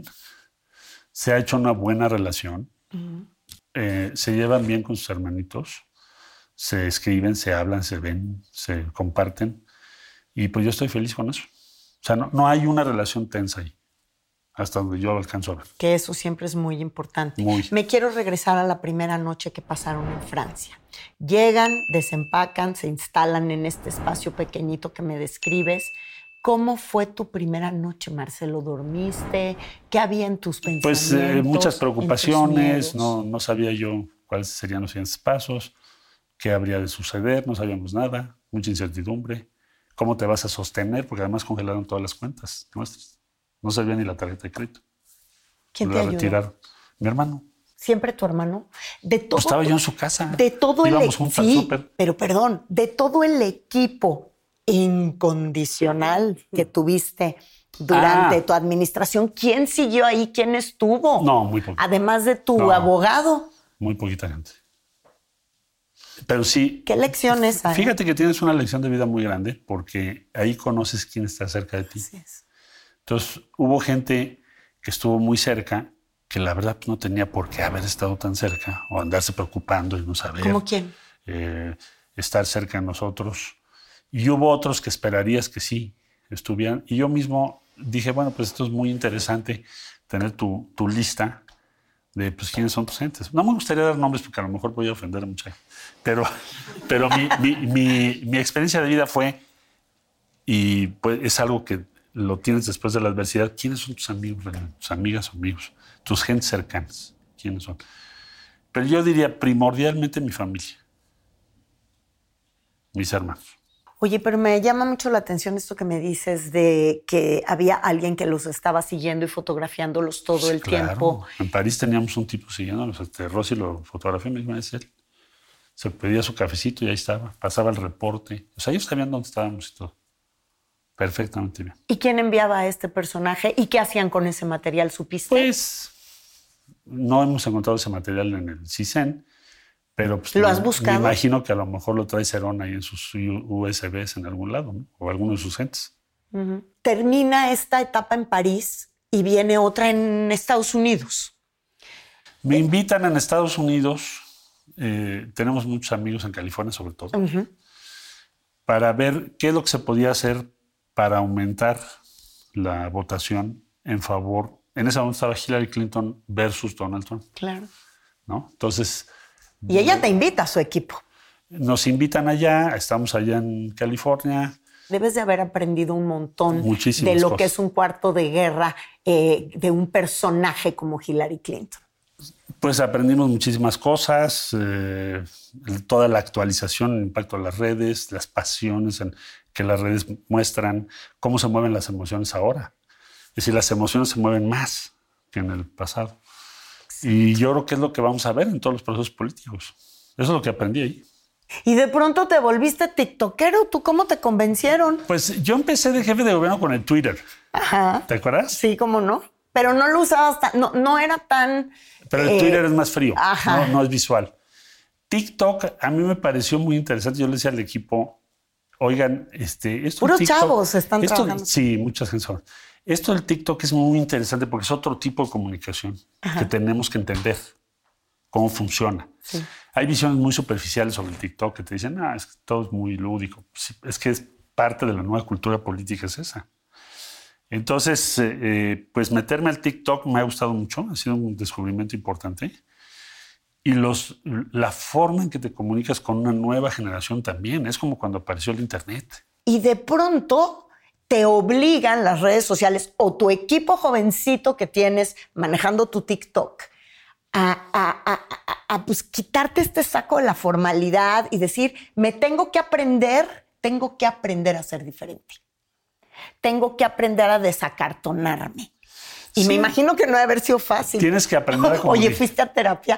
Se ha hecho una buena relación. Uh-huh. Eh, se llevan bien con sus hermanitos. Se escriben, se hablan, se ven, se comparten. Y pues yo estoy feliz con eso. O sea, no, no hay una relación tensa ahí, hasta donde yo alcanzo a ver. Que eso siempre es muy importante. Muy. Me quiero regresar a la primera noche que pasaron en Francia. Llegan, desempacan, se instalan en este espacio pequeñito que me describes. ¿Cómo fue tu primera noche, Marcelo? ¿Dormiste? ¿Qué había en tus pensamientos? Pues eh, muchas preocupaciones. No, no sabía yo cuáles serían los siguientes pasos. ¿Qué habría de suceder? No sabíamos nada. Mucha incertidumbre. ¿Cómo te vas a sostener? Porque además congelaron todas las cuentas nuestras. No servía ni la tarjeta de crédito. ¿Quién te la ayudó? retiraron. Mi hermano. ¿Siempre tu hermano? De todo, pues estaba yo en su casa. De todo Íbamos el juntos al sí, súper. Pero perdón, de todo el equipo incondicional que tuviste durante ah. tu administración, ¿quién siguió ahí? ¿Quién estuvo? No, muy poco. Además de tu no, abogado. Muy poquita gente. Pero sí. ¿Qué lecciones hay? Fíjate que tienes una lección de vida muy grande porque ahí conoces quién está cerca de ti. Así es. Entonces, hubo gente que estuvo muy cerca que la verdad no tenía por qué haber estado tan cerca o andarse preocupando y no saber. ¿Cómo quién? Eh, estar cerca de nosotros. Y hubo otros que esperarías que sí estuvieran. Y yo mismo dije, bueno, pues esto es muy interesante, tener tu, tu lista de pues, quiénes son tus gentes. No me gustaría dar nombres porque a lo mejor voy a ofender a mucha gente. Pero, pero mi, mi, mi, mi experiencia de vida fue, y pues es algo que lo tienes después de la adversidad, ¿quiénes son tus amigos, tus amigas o amigos? Tus gentes cercanas, ¿quiénes son? Pero yo diría primordialmente mi familia, mis hermanos. Oye, pero me llama mucho la atención esto que me dices de que había alguien que los estaba siguiendo y fotografiándolos todo sí, el claro. tiempo. En París teníamos un tipo siguiéndolos. Este, Rosy lo fotografió, me iba a decir. Se pedía su cafecito y ahí estaba. Pasaba el reporte. O sea, ellos sabían dónde estábamos y todo. Perfectamente bien. ¿Y quién enviaba a este personaje? ¿Y qué hacían con ese material? ¿Supiste? Pues no hemos encontrado ese material en el CISEN. Pero pues, ¿lo has buscado? Me imagino que a lo mejor lo trae Cerón ahí en sus U S Bs en algún lado, ¿no? O alguno de sus gentes. Uh-huh. Termina esta etapa en París y viene otra en Estados Unidos. Me invitan en Estados Unidos, eh, tenemos muchos amigos en California sobre todo, uh-huh. para ver qué es lo que se podía hacer para aumentar la votación en favor. En ese momento estaba Hillary Clinton versus Donald Trump. Claro. ¿No? Entonces... Y ella te invita a su equipo. Nos invitan allá, estamos allá en California. Debes de haber aprendido un montón Muchísimas de lo cosas. que es un cuarto de guerra eh, de un personaje como Hillary Clinton. Pues aprendimos muchísimas cosas, eh, toda la actualización, el impacto de las redes, las pasiones en, que las redes muestran, cómo se mueven las emociones ahora. Es decir, las emociones se mueven más que en el pasado. Y yo creo que es lo que vamos a ver en todos los procesos políticos. Eso es lo que aprendí ahí. Y de pronto te volviste tiktokero. ¿Tú cómo te convencieron? Pues yo empecé de jefe de gobierno con el Twitter. Ajá. ¿Te acuerdas? Sí, cómo no. Pero no lo usabas tan... No, no era tan... Pero el eh, Twitter es más frío. Ajá. No, no es visual. TikTok a mí me pareció muy interesante. Yo le decía al equipo, oigan, este... Esto Puros TikTok, chavos están esto, trabajando. Sí, muchas gente. Esto del TikTok es muy interesante porque es otro tipo de comunicación Ajá. que tenemos que entender cómo funciona. Sí. Hay visiones muy superficiales sobre el TikTok que te dicen, ah, es que todo es muy lúdico. Es que es parte de la nueva cultura política, es esa. Entonces, eh, pues meterme al TikTok me ha gustado mucho, ha sido un descubrimiento importante. Y los, la forma en que te comunicas con una nueva generación también, es como cuando apareció el Internet. Y de pronto te obligan las redes sociales o tu equipo jovencito que tienes manejando tu TikTok a, a, a, a, a pues, quitarte este saco de la formalidad y decir, me tengo que aprender, tengo que aprender a ser diferente. Tengo que aprender a desacartonarme. Y sí. me imagino que no debe haber sido fácil. Tienes que aprender a comunicar. Oye, ¿fuiste a terapia?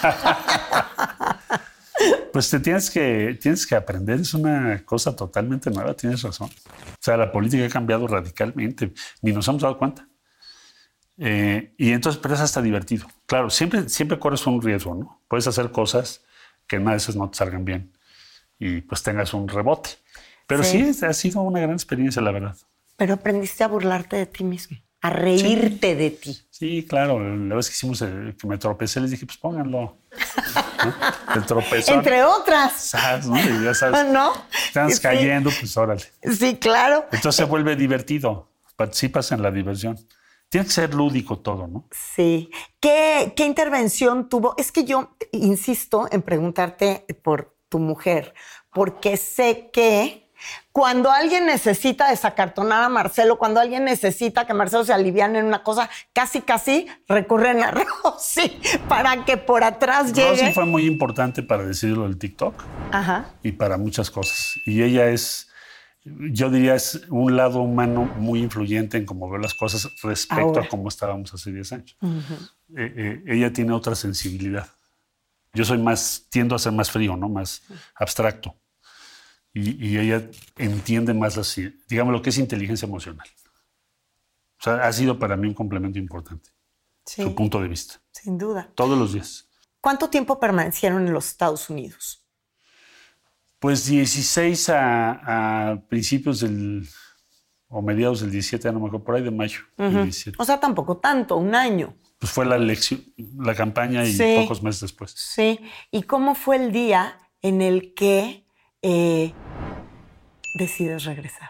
Pues te tienes que, tienes que aprender. Es una cosa totalmente nueva, tienes razón. O sea, la política ha cambiado radicalmente. Ni nos hemos dado cuenta. Eh, y entonces, pero es hasta divertido. Claro, siempre, siempre corres un riesgo, ¿no? Puedes hacer cosas que en una de esas no te salgan bien y pues tengas un rebote. Pero sí, sí ha sido una gran experiencia, la verdad. Pero aprendiste a burlarte de ti mismo, a reírte sí. de ti. Sí, claro. La vez que hicimos el, que me tropecé, les dije, pues pónganlo. ¿No? El tropezón. Entre otras. ¿Sabes? ¿No? Y ya sabes, ¿no? estás sí. cayendo, pues órale. Sí, claro. Entonces se vuelve divertido. Participas en la diversión. Tiene que ser lúdico todo, ¿no? Sí. ¿Qué, qué intervención tuvo? Es que yo insisto en preguntarte por tu mujer, porque sé que cuando alguien necesita desacartonar a Marcelo, cuando alguien necesita que Marcelo se aliviane en una cosa, casi, casi recurren a Rosy para que por atrás llegue. Rosy fue muy importante para decidir lo del TikTok. Ajá. Y para muchas cosas. Y ella es, yo diría, es un lado humano muy influyente en cómo veo las cosas respecto Ahora. a cómo estábamos hace diez años. Uh-huh. eh, eh, ella tiene otra sensibilidad. Yo soy más, tiendo a ser más frío, ¿no? Más abstracto. Y, y ella entiende más así, digamos, lo que es inteligencia emocional. O sea, ha sido para mí un complemento importante. Sí, su punto de vista. Sin duda. Todos los días. ¿Cuánto tiempo permanecieron en los Estados Unidos? Pues dieciséis a, a principios del, o mediados del diecisiete, a lo mejor por ahí de mayo. Uh-huh. Del diecisiete. O sea, tampoco tanto, un año. Pues fue la elección, la campaña y sí. pocos meses después. Sí. ¿Y cómo fue el día en el que Eh, decides regresar?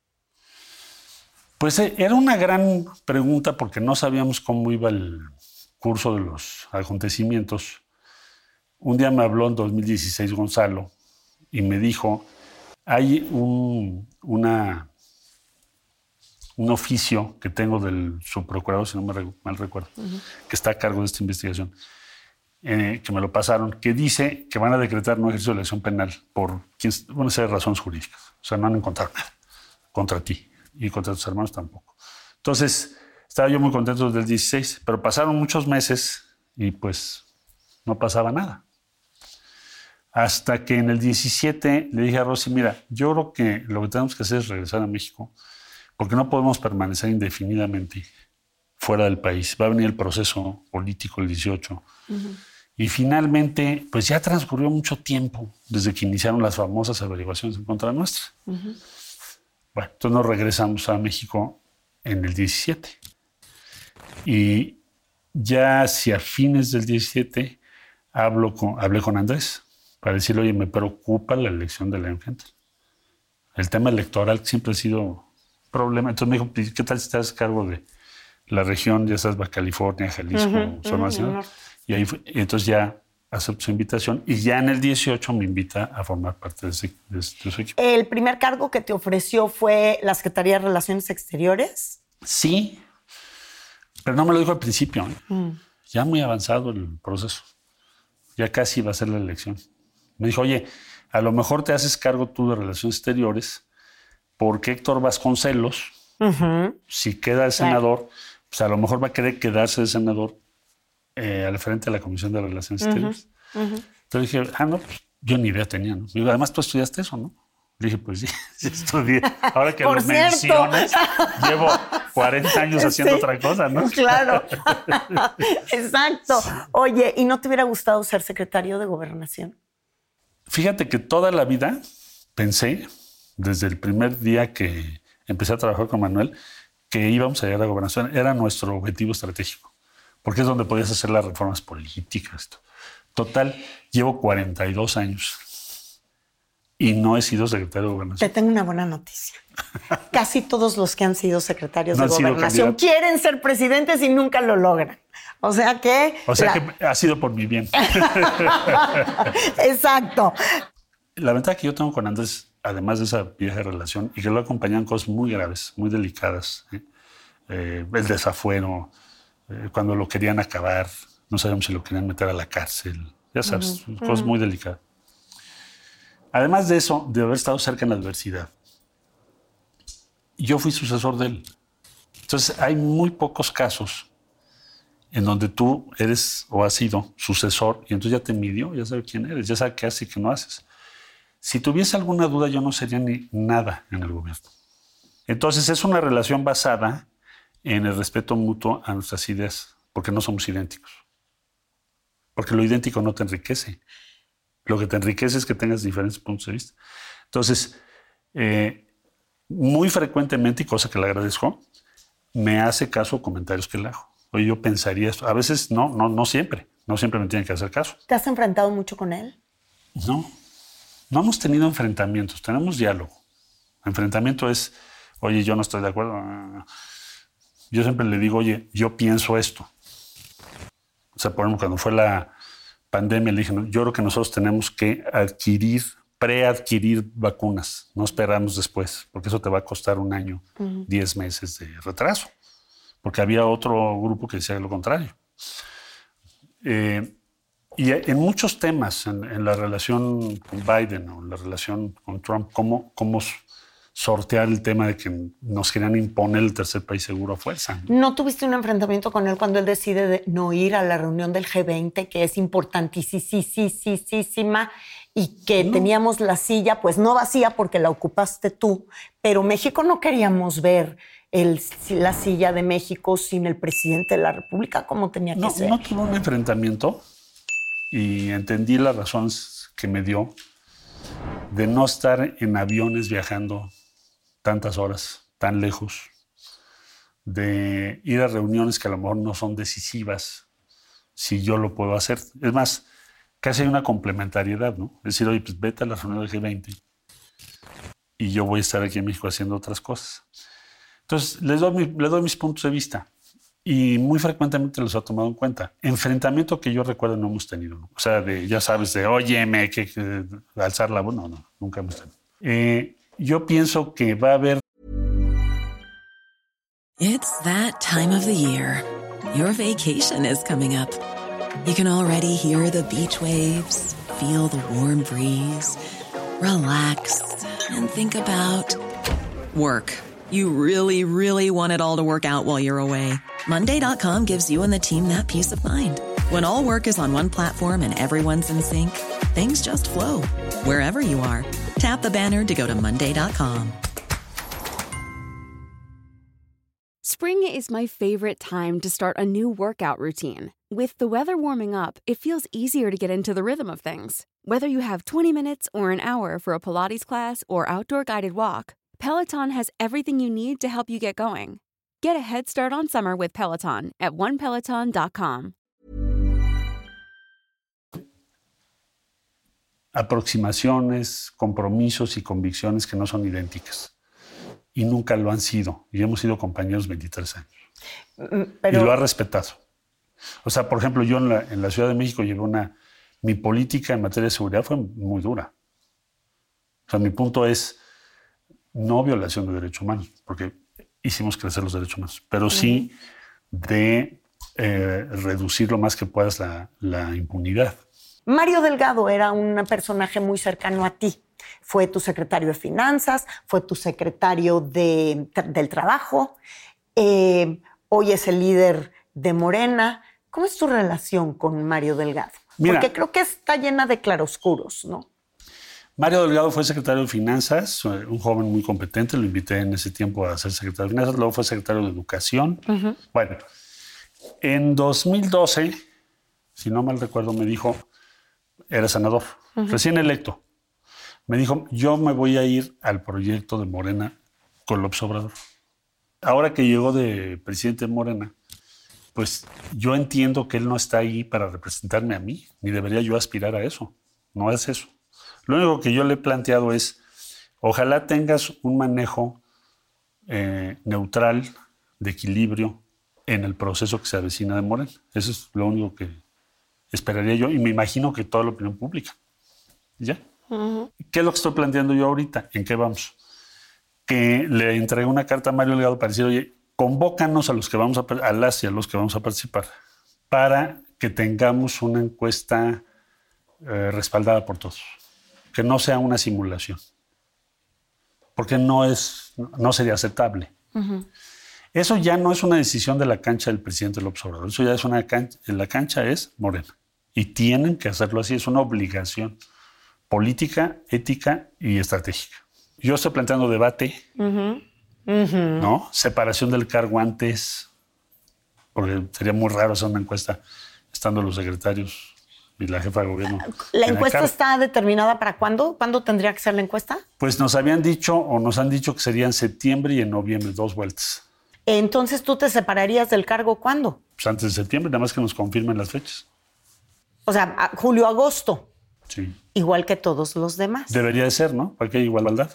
Pues eh, era una gran pregunta porque no sabíamos cómo iba el curso de los acontecimientos. Un día me habló en dos mil dieciséis Gonzalo y me dijo, hay un, una, un oficio que tengo del subprocurador, si no me re, mal recuerdo, uh-huh. que está a cargo de esta investigación. Eh, que me lo pasaron, que dice que van a decretar no ejercicio de elección penal por una serie de razones jurídicas. O sea, no han encontrado nada contra ti y contra tus hermanos tampoco. Entonces, estaba yo muy contento desde el dieciséis, pero pasaron muchos meses y pues no pasaba nada. Hasta que en el diecisiete le dije a Rosy, mira, yo creo que lo que tenemos que hacer es regresar a México porque no podemos permanecer indefinidamente fuera del país. Va a venir el proceso político el dieciocho. Uh-huh. Y finalmente, pues ya transcurrió mucho tiempo desde que iniciaron las famosas averiguaciones en contra nuestra. Uh-huh. Bueno, entonces nos regresamos a México en el diecisiete. Y ya hacia fines del diecisiete hablo con, hablé con Andrés para decirle, oye, me preocupa la elección de León Fendel. El tema electoral siempre ha sido un problema. Entonces me dijo, ¿qué tal si te haces cargo de la región? Ya sabes, Baja California, Jalisco, uh-huh, zona nacional. Uh-huh. Y ahí fue, entonces ya acepto su invitación y ya en el dieciocho me invita a formar parte de, ese, de, de su equipo. ¿El primer cargo que te ofreció fue la Secretaría de Relaciones Exteriores? Sí, pero no me lo dijo al principio. ¿eh? Mm. Ya muy avanzado el proceso. Ya casi iba a ser la elección. Me dijo, oye, a lo mejor te haces cargo tú de Relaciones Exteriores porque Héctor Vasconcelos, Uh-huh. Si queda el senador, claro, pues a lo mejor va a querer quedarse el senador eh, al frente de la Comisión de Relaciones uh-huh. Exteriores. Uh-huh. Entonces dije, ah, no, pues, yo ni idea tenía, ¿no? Digo, además tú estudiaste eso, ¿no? Le dije, pues sí, sí estudié. Ahora que lo mencionas, llevo cuarenta años haciendo sí, otra cosa, ¿no? Claro. Exacto. Oye, ¿y no te hubiera gustado ser secretario de Gobernación? Fíjate que toda la vida pensé, desde el primer día que empecé a trabajar con Manuel, que íbamos a llegar a Gobernación. Era nuestro objetivo estratégico, porque es donde podías hacer las reformas políticas. Total, llevo cuarenta y dos años. Y no he sido secretario de Gobernación. Te tengo una buena noticia. Casi todos los que han sido secretarios no de Gobernación quieren ser presidentes y nunca lo logran. O sea que... O sea la... que ha sido por mi bien. Exacto. La ventaja que yo tengo con Andrés, además de esa vieja relación, y que lo acompañan cosas muy graves, muy delicadas. ¿eh? Eh, el desafuero, eh, cuando lo querían acabar, no sabíamos si lo querían meter a la cárcel. Ya sabes, uh-huh. cosas uh-huh. muy delicadas. Además de eso, de haber estado cerca en la adversidad, yo fui sucesor de él. Entonces, hay muy pocos casos en donde tú eres o has sido sucesor y entonces ya te midió, ya sabe quién eres, ya sabe qué haces y qué no haces. Si tuviese alguna duda, yo no sería ni nada en el gobierno. Entonces, es una relación basada en el respeto mutuo a nuestras ideas, porque no somos idénticos. Porque lo idéntico no te enriquece. Lo que te enriquece es que tengas diferentes puntos de vista. Entonces, eh, muy frecuentemente, y cosa que le agradezco, me hace caso comentarios que le hago. Oye, yo pensaría esto. A veces no, no, no siempre. No siempre me tienen que hacer caso. ¿Te has enfrentado mucho con él? No. No hemos tenido enfrentamientos. Tenemos diálogo. Enfrentamiento es, oye, yo no estoy de acuerdo. Yo siempre le digo, oye, yo pienso esto. O sea, por ejemplo, cuando fue la pandemia, le dije, no, yo creo que nosotros tenemos que adquirir, preadquirir vacunas, no esperamos después, porque eso te va a costar un año, uh-huh. diez meses de retraso, porque había otro grupo que decía lo contrario. Eh, y en muchos temas, en, en la relación con Biden o en la relación con Trump, cómo, cómo sortear el tema de que nos querían imponer el tercer país seguro a fuerza. ¿No, ¿No tuviste un enfrentamiento con él cuando él decide de no ir a la reunión del G veinte, que es importantísima, y que no. teníamos la silla, pues no vacía porque la ocupaste tú, pero México no queríamos ver el, la silla de México sin el presidente de la República, como tenía que no, ser? No tuve un enfrentamiento y entendí las razones que me dio de no estar en aviones viajando tantas horas, tan lejos, de ir a reuniones que a lo mejor no son decisivas, si yo lo puedo hacer. Es más, casi hay una complementariedad, ¿no? Es decir, oye, pues vete a la reunión del G veinte y yo voy a estar aquí en México haciendo otras cosas. Entonces, les doy, mi, les doy mis puntos de vista y muy frecuentemente los he tomado en cuenta. Enfrentamiento que yo recuerdo no hemos tenido, ¿no? O sea, de, ya sabes, de, oye, me que, que alzar la voz, no, no, nunca hemos tenido. Eh, Yo pienso que va a haber... It's that time of the year. Your vacation is coming up. You can already hear the beach waves, feel the warm breeze, relax, and think about work. You really, really want it all to work out while you're away. Monday dot com gives you and the team that peace of mind. When all work is on one platform and everyone's in sync, things just flow. Wherever you are, tap the banner to go to Monday dot com. Spring is my favorite time to start a new workout routine. With the weather warming up, it feels easier to get into the rhythm of things. Whether you have twenty minutes or an hour for a Pilates class or outdoor guided walk, Peloton has everything you need to help you get going. Get a head start on summer with Peloton at one peloton dot com. Aproximaciones, compromisos y convicciones que no son idénticas. Y nunca lo han sido. Y hemos sido compañeros veintitrés años. Pero... Y lo ha respetado. O sea, por ejemplo, yo en la, en la Ciudad de México llevé una... Mi política en materia de seguridad fue muy dura. O sea, mi punto es no violación de derechos humanos, porque hicimos crecer los derechos humanos, pero sí de eh, reducir lo más que puedas la, la impunidad. Mario Delgado era un personaje muy cercano a ti. Fue tu secretario de Finanzas, fue tu secretario de, del Trabajo, eh, hoy es el líder de Morena. ¿Cómo es tu relación con Mario Delgado? Mira, porque creo que está llena de claroscuros, ¿no? Mario Delgado fue secretario de Finanzas, un joven muy competente, lo invité en ese tiempo a ser secretario de Finanzas, luego fue secretario de Educación. Uh-huh. Bueno, en dos mil doce, si no mal recuerdo, me dijo, era senador, uh-huh. recién electo, me dijo, yo me voy a ir al proyecto de Morena con López Obrador. Ahora que llegó de presidente de Morena, pues yo entiendo que él no está ahí para representarme a mí, ni debería yo aspirar a eso, no es eso. Lo único que yo le he planteado es, ojalá tengas un manejo eh, neutral, de equilibrio, en el proceso que se avecina de Morena. Eso es lo único que esperaría yo y me imagino que toda la opinión pública. ¿Ya? Uh-huh. ¿Qué es lo que estoy planteando yo ahorita? ¿En qué vamos? Que le entregué una carta a Mario Delgado para decir, oye, convócanos a los que vamos a, a las y a los que vamos a participar para que tengamos una encuesta eh, respaldada por todos. Que no sea una simulación, porque no, es, no sería aceptable. Uh-huh. Eso ya no es una decisión de la cancha del presidente López Obrador, eso ya es una cancha, la cancha es Morena, y tienen que hacerlo así, es una obligación política, ética y estratégica. Yo estoy planteando debate, uh-huh. Uh-huh. ¿no? Separación del cargo antes, porque sería muy raro hacer una encuesta estando los secretarios y la jefa de gobierno. ¿La encuesta está determinada para cuándo? ¿Cuándo tendría que ser la encuesta? Pues nos habían dicho o nos han dicho que sería en septiembre y en noviembre, dos vueltas. Entonces, ¿tú te separarías del cargo cuándo? Pues antes de septiembre, nada más que nos confirmen las fechas. O sea, julio, agosto. Sí. Igual que todos los demás. Debería de ser, ¿no? Para que haya igualdad.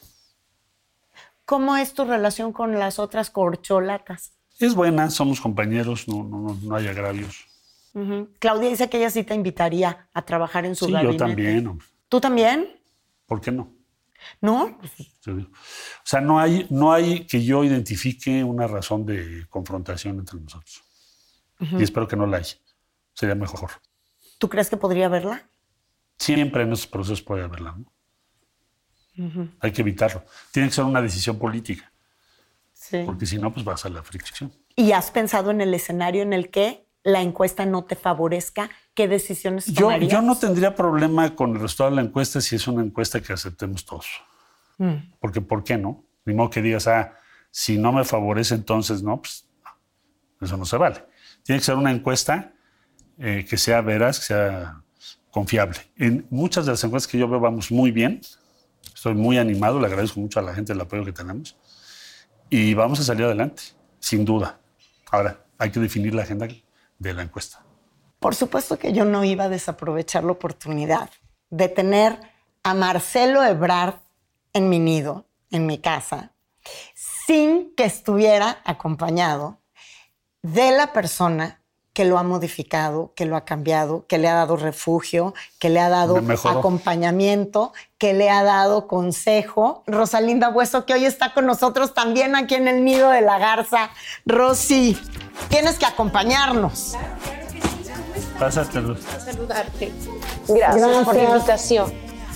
¿Cómo es tu relación con las otras corcholatas? Es buena, somos compañeros, no, no, no hay agravios. Uh-huh. Claudia dice que ella sí te invitaría a trabajar en su sí, gabinete. Sí, yo también. Hombre. ¿Tú también? ¿Por qué no? ¿No? O sea, no hay, no hay que yo identifique una razón de confrontación entre nosotros. Uh-huh. Y espero que no la haya. Sería mejor. ¿Tú crees que podría haberla? Siempre en esos procesos puede haberla, ¿no? Uh-huh. Hay que evitarlo. Tiene que ser una decisión política. Sí. Porque si no, pues vas a la fricción. ¿Y has pensado en el escenario en el que la encuesta no te favorezca? ¿Qué decisiones tomarías? Yo, yo no tendría problema con el resultado de la encuesta si es una encuesta que aceptemos todos. Mm. Porque, ¿por qué no? Ni modo que digas, ah, si no me favorece, entonces no, pues eso no se vale. Tiene que ser una encuesta eh, que sea veraz, que sea confiable. En muchas de las encuestas que yo veo vamos muy bien. Estoy muy animado, le agradezco mucho a la gente el apoyo que tenemos. Y vamos a salir adelante, sin duda. Ahora, hay que definir la agenda de la encuesta. Por supuesto que yo no iba a desaprovechar la oportunidad de tener a Marcelo Ebrard en mi nido, en mi casa, sin que estuviera acompañado de la persona que lo ha modificado, que lo ha cambiado, que le ha dado refugio, que le ha dado acompañamiento, que le ha dado consejo. Rosalinda Bueso, que hoy está con nosotros también aquí en el Nido de la Garza. Rosy, tienes que acompañarnos. Claro, claro que sí. Pásate, Luz. A saludarte. Gracias, Gracias por la invitación.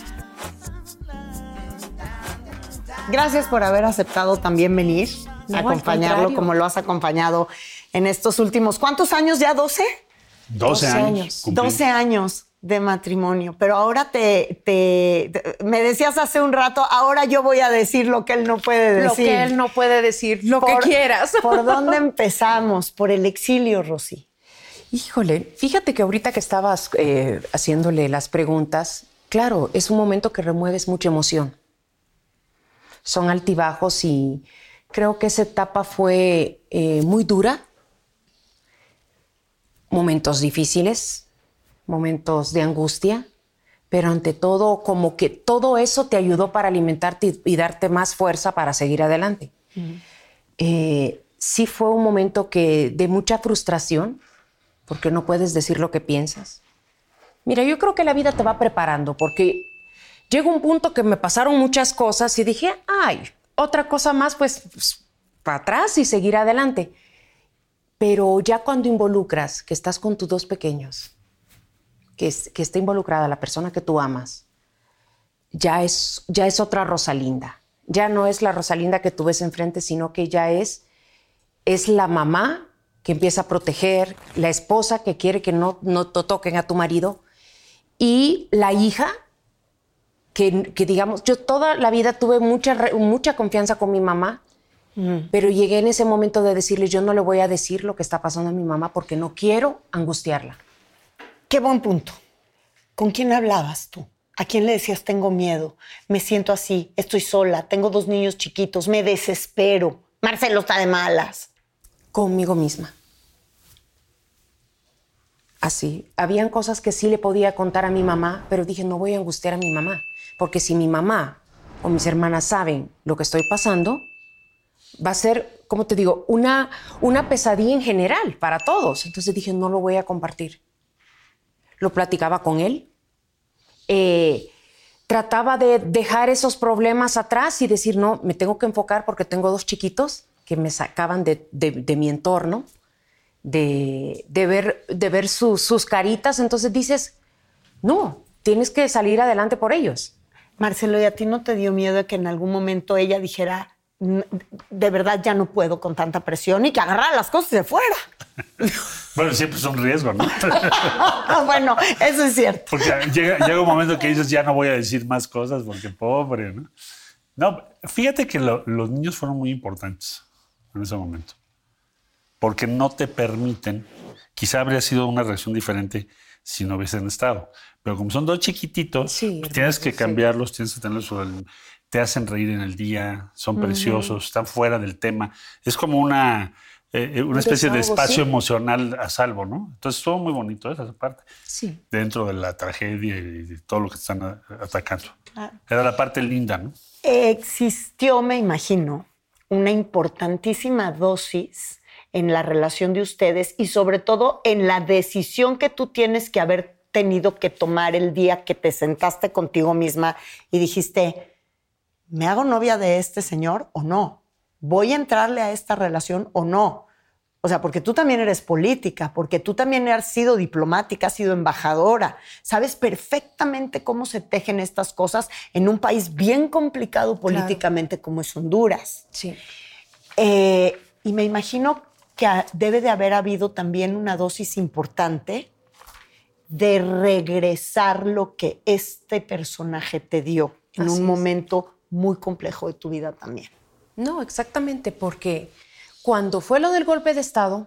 Gracias por haber aceptado también venir, no, acompañarlo como lo has acompañado en estos últimos, ¿cuántos años ya? ¿doce? doce años. doce años de matrimonio. Pero ahora te, te, te... Me decías hace un rato, ahora yo voy a decir lo que él no puede decir. Lo que él no puede decir, lo por, que quieras. ¿Por dónde empezamos? Por el exilio, Rosy. Híjole, fíjate que ahorita que estabas eh, haciéndole las preguntas, claro, es un momento que remueves mucha emoción. Son altibajos y creo que esa etapa fue eh, muy dura. Momentos difíciles, momentos de angustia, pero ante todo, como que todo eso te ayudó para alimentarte y, y darte más fuerza para seguir adelante. Uh-huh. Eh, sí fue un momento que, de mucha frustración, porque no puedes decir lo que piensas. Mira, yo creo que la vida te va preparando, porque llegó un punto que me pasaron muchas cosas y dije, ay, otra cosa más, pues, pues para atrás y seguir adelante. Pero ya cuando involucras que estás con tus dos pequeños, que, es, que está involucrada la persona que tú amas, ya es, ya es otra Rosalinda. Ya no es la Rosalinda que tú ves enfrente, sino que ya es, es la mamá que empieza a proteger, la esposa que quiere que no, no te toquen a tu marido y la hija que, que digamos, yo toda la vida tuve mucha, mucha confianza con mi mamá, mm. pero llegué en ese momento de decirle, yo no le voy a decir lo que está pasando a mi mamá porque no quiero angustiarla. Qué buen punto. ¿Con quién hablabas tú? ¿A quién le decías, tengo miedo, me siento así, estoy sola, tengo dos niños chiquitos, me desespero, Marcelo está de malas? Conmigo misma. Así. Habían cosas que sí le podía contar a mi mamá, pero dije, no voy a angustiar a mi mamá, porque si mi mamá o mis hermanas saben lo que estoy pasando, va a ser, como te digo, una, una pesadilla en general para todos. Entonces dije, no lo voy a compartir. Lo platicaba con él. Eh, trataba de dejar esos problemas atrás y decir, no, me tengo que enfocar porque tengo dos chiquitos que me sacaban de, de, de mi entorno, de, de ver, de ver su, sus caritas. Entonces dices, no, tienes que salir adelante por ellos. Marcelo, ¿y a ti no te dio miedo de que en algún momento ella dijera, de verdad ya no puedo con tanta presión y que agarrara las cosas de fuera? Bueno, siempre es un riesgo, ¿no? Bueno, eso es cierto. Porque llega, llega un momento que dices, ya no voy a decir más cosas porque pobre, ¿no? No, fíjate que lo, los niños fueron muy importantes en ese momento. Porque no te permiten, quizá habría sido una reacción diferente si no hubiesen estado. Pero como son dos chiquititos, sí, pues tienes que cambiarlos, tienes que tenerlos sobre el... Te hacen reír en el día, son uh-huh. preciosos, están fuera del tema. Es como una, eh, una especie de espacio sí. emocional a salvo, ¿no? Entonces estuvo muy bonito esa parte. Sí. Dentro de la tragedia y de todo lo que están a, atacando. Claro. Era la parte linda, ¿no? Existió, me imagino, una importantísima dosis en la relación de ustedes y sobre todo en la decisión que tú tienes que haber tenido que tomar el día que te sentaste contigo misma y dijiste, ¿me hago novia de este señor o no? ¿Voy a entrarle a esta relación o no? O sea, porque tú también eres política, porque tú también has sido diplomática, has sido embajadora. Sabes perfectamente cómo se tejen estas cosas en un país bien complicado políticamente claro. como es Honduras. Sí. Eh, y me imagino que debe de haber habido también una dosis importante de regresar lo que este personaje te dio en Así un es. momento muy complejo de tu vida también. No, exactamente, porque cuando fue lo del golpe de Estado,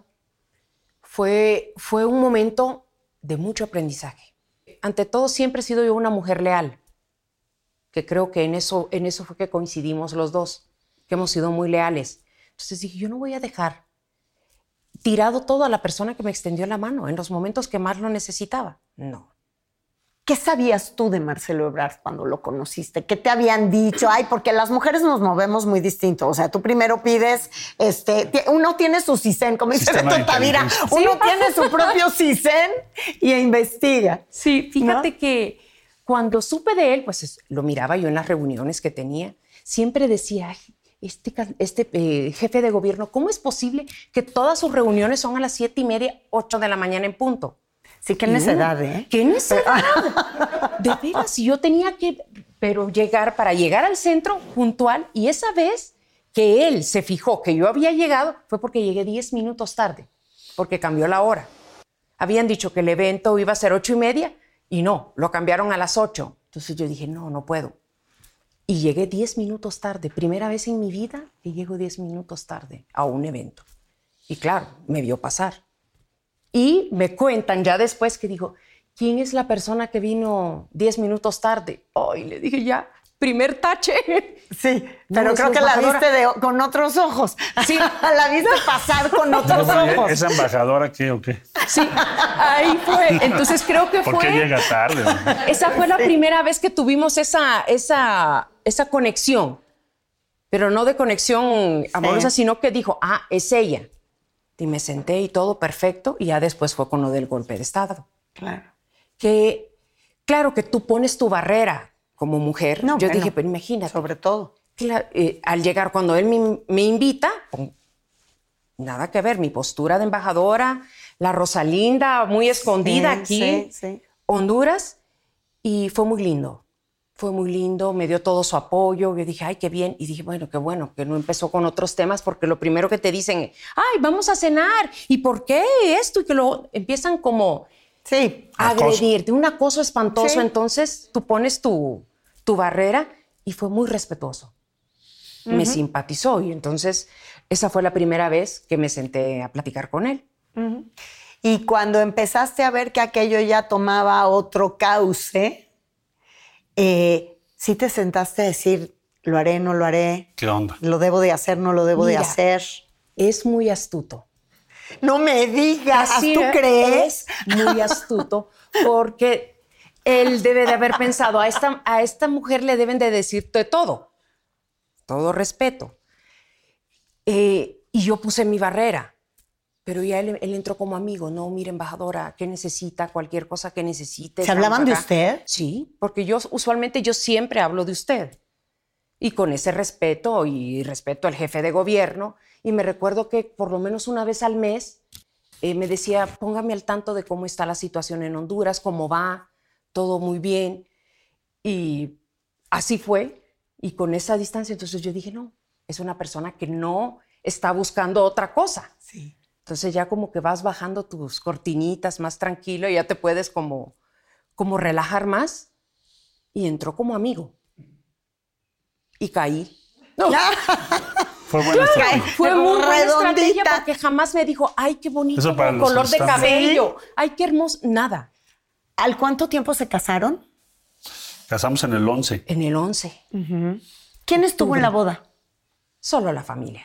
fue, fue un momento de mucho aprendizaje. Ante todo, siempre he sido yo una mujer leal, que creo que en eso, en eso fue que coincidimos los dos, que hemos sido muy leales. Entonces dije, yo no voy a dejar tirado todo a la persona que me extendió la mano en los momentos que más lo necesitaba. No. ¿Qué sabías tú de Marcelo Ebrard cuando lo conociste? ¿Qué te habían dicho? Ay, porque las mujeres nos movemos muy distinto. O sea, tú primero pides, este, uno tiene su CISEN, como dice Beto Tavira, uno ¿Sí? tiene su propio CISEN y investiga. Sí, fíjate ¿no? que cuando supe de él, pues lo miraba yo en las reuniones que tenía, siempre decía, ay, este, este eh, jefe de gobierno, ¿cómo es posible que todas sus reuniones son a las siete y media, ocho de la mañana en punto? Sí, qué necedad, ¿eh? ¡Qué necedad! De veras, yo tenía que pero llegar, para llegar al centro puntual, y esa vez que él se fijó que yo había llegado, fue porque llegué diez minutos tarde, porque cambió la hora. Habían dicho que el evento iba a ser ocho y media, y no, lo cambiaron a las ocho. Entonces yo dije, no, no puedo. Y llegué diez minutos tarde. Primera vez en mi vida que llego diez minutos tarde a un evento. Y claro, me vio pasar. Y me cuentan ya después que dijo, ¿quién es la persona que vino diez minutos tarde? Oh, y le dije, ya, primer tache. Sí, pero no, creo que la viste de, con otros ojos. Sí. La viste pasar con otros no, ojos. ¿Esa embajadora qué o qué? Sí, ahí fue. Entonces creo que fue... ¿Por qué llega tarde? Esa fue la sí. primera vez que tuvimos esa, esa, esa conexión. Pero no de conexión amorosa, sí. sino que dijo, ah, es ella. Y me senté y todo perfecto, y ya después fue con lo del golpe de Estado. Claro. Que, claro que tú pones tu barrera como mujer. No, Yo bueno, dije, pero imagínate. Sobre todo. Claro, eh, al llegar, cuando él me, me invita, nada que ver, mi postura de embajadora, la Rosalinda muy escondida sí, aquí, sí, sí. Honduras, y fue muy lindo. Fue muy lindo, me dio todo su apoyo. Yo dije, ay, qué bien. Y dije, bueno, qué bueno, que no empezó con otros temas, porque lo primero que te dicen, ay, vamos a cenar. ¿Y por qué esto? Y que lo empiezan como sí. a agredirte, un acoso espantoso. Sí. Entonces tú pones tu, tu barrera y fue muy respetuoso. Uh-huh. Me simpatizó y entonces esa fue la primera vez que me senté a platicar con él. Uh-huh. Y cuando empezaste a ver que aquello ya tomaba otro cauce, Eh, ¿sí te sentaste a decir, lo haré, no lo haré? ¿Qué onda? ¿Lo debo de hacer, no lo debo Mira, de hacer? Es muy astuto. No me digas, Así ¿tú crees? Es muy astuto, porque él debe de haber pensado, a esta, a esta mujer le deben de decirte todo, todo respeto. Eh, y yo puse mi barrera. Pero ya él, él entró como amigo. No, mire, embajadora, ¿qué necesita? Cualquier cosa que necesite. ¿Se hablaban de usted? Sí, porque yo usualmente yo siempre hablo de usted. Y con ese respeto y respeto al jefe de gobierno. Y me recuerdo que por lo menos una vez al mes eh, me decía, póngame al tanto de cómo está la situación en Honduras, cómo va, todo muy bien. Y así fue. Y con esa distancia, entonces yo dije, no, es una persona que no está buscando otra cosa. Sí. Entonces ya como que vas bajando tus cortinitas más tranquilo y ya te puedes como, como relajar más. Y entró como amigo. Y caí. No. Fue buena estrategia. Fue muy buena redondita. estrategia porque jamás me dijo, ay, qué bonito Eso para los color de instantes. cabello. Ay, qué hermoso. Nada. ¿Al cuánto tiempo se casaron? Casamos en el once. En el once. Uh-huh. ¿Quién estuvo en la boda? Solo la familia.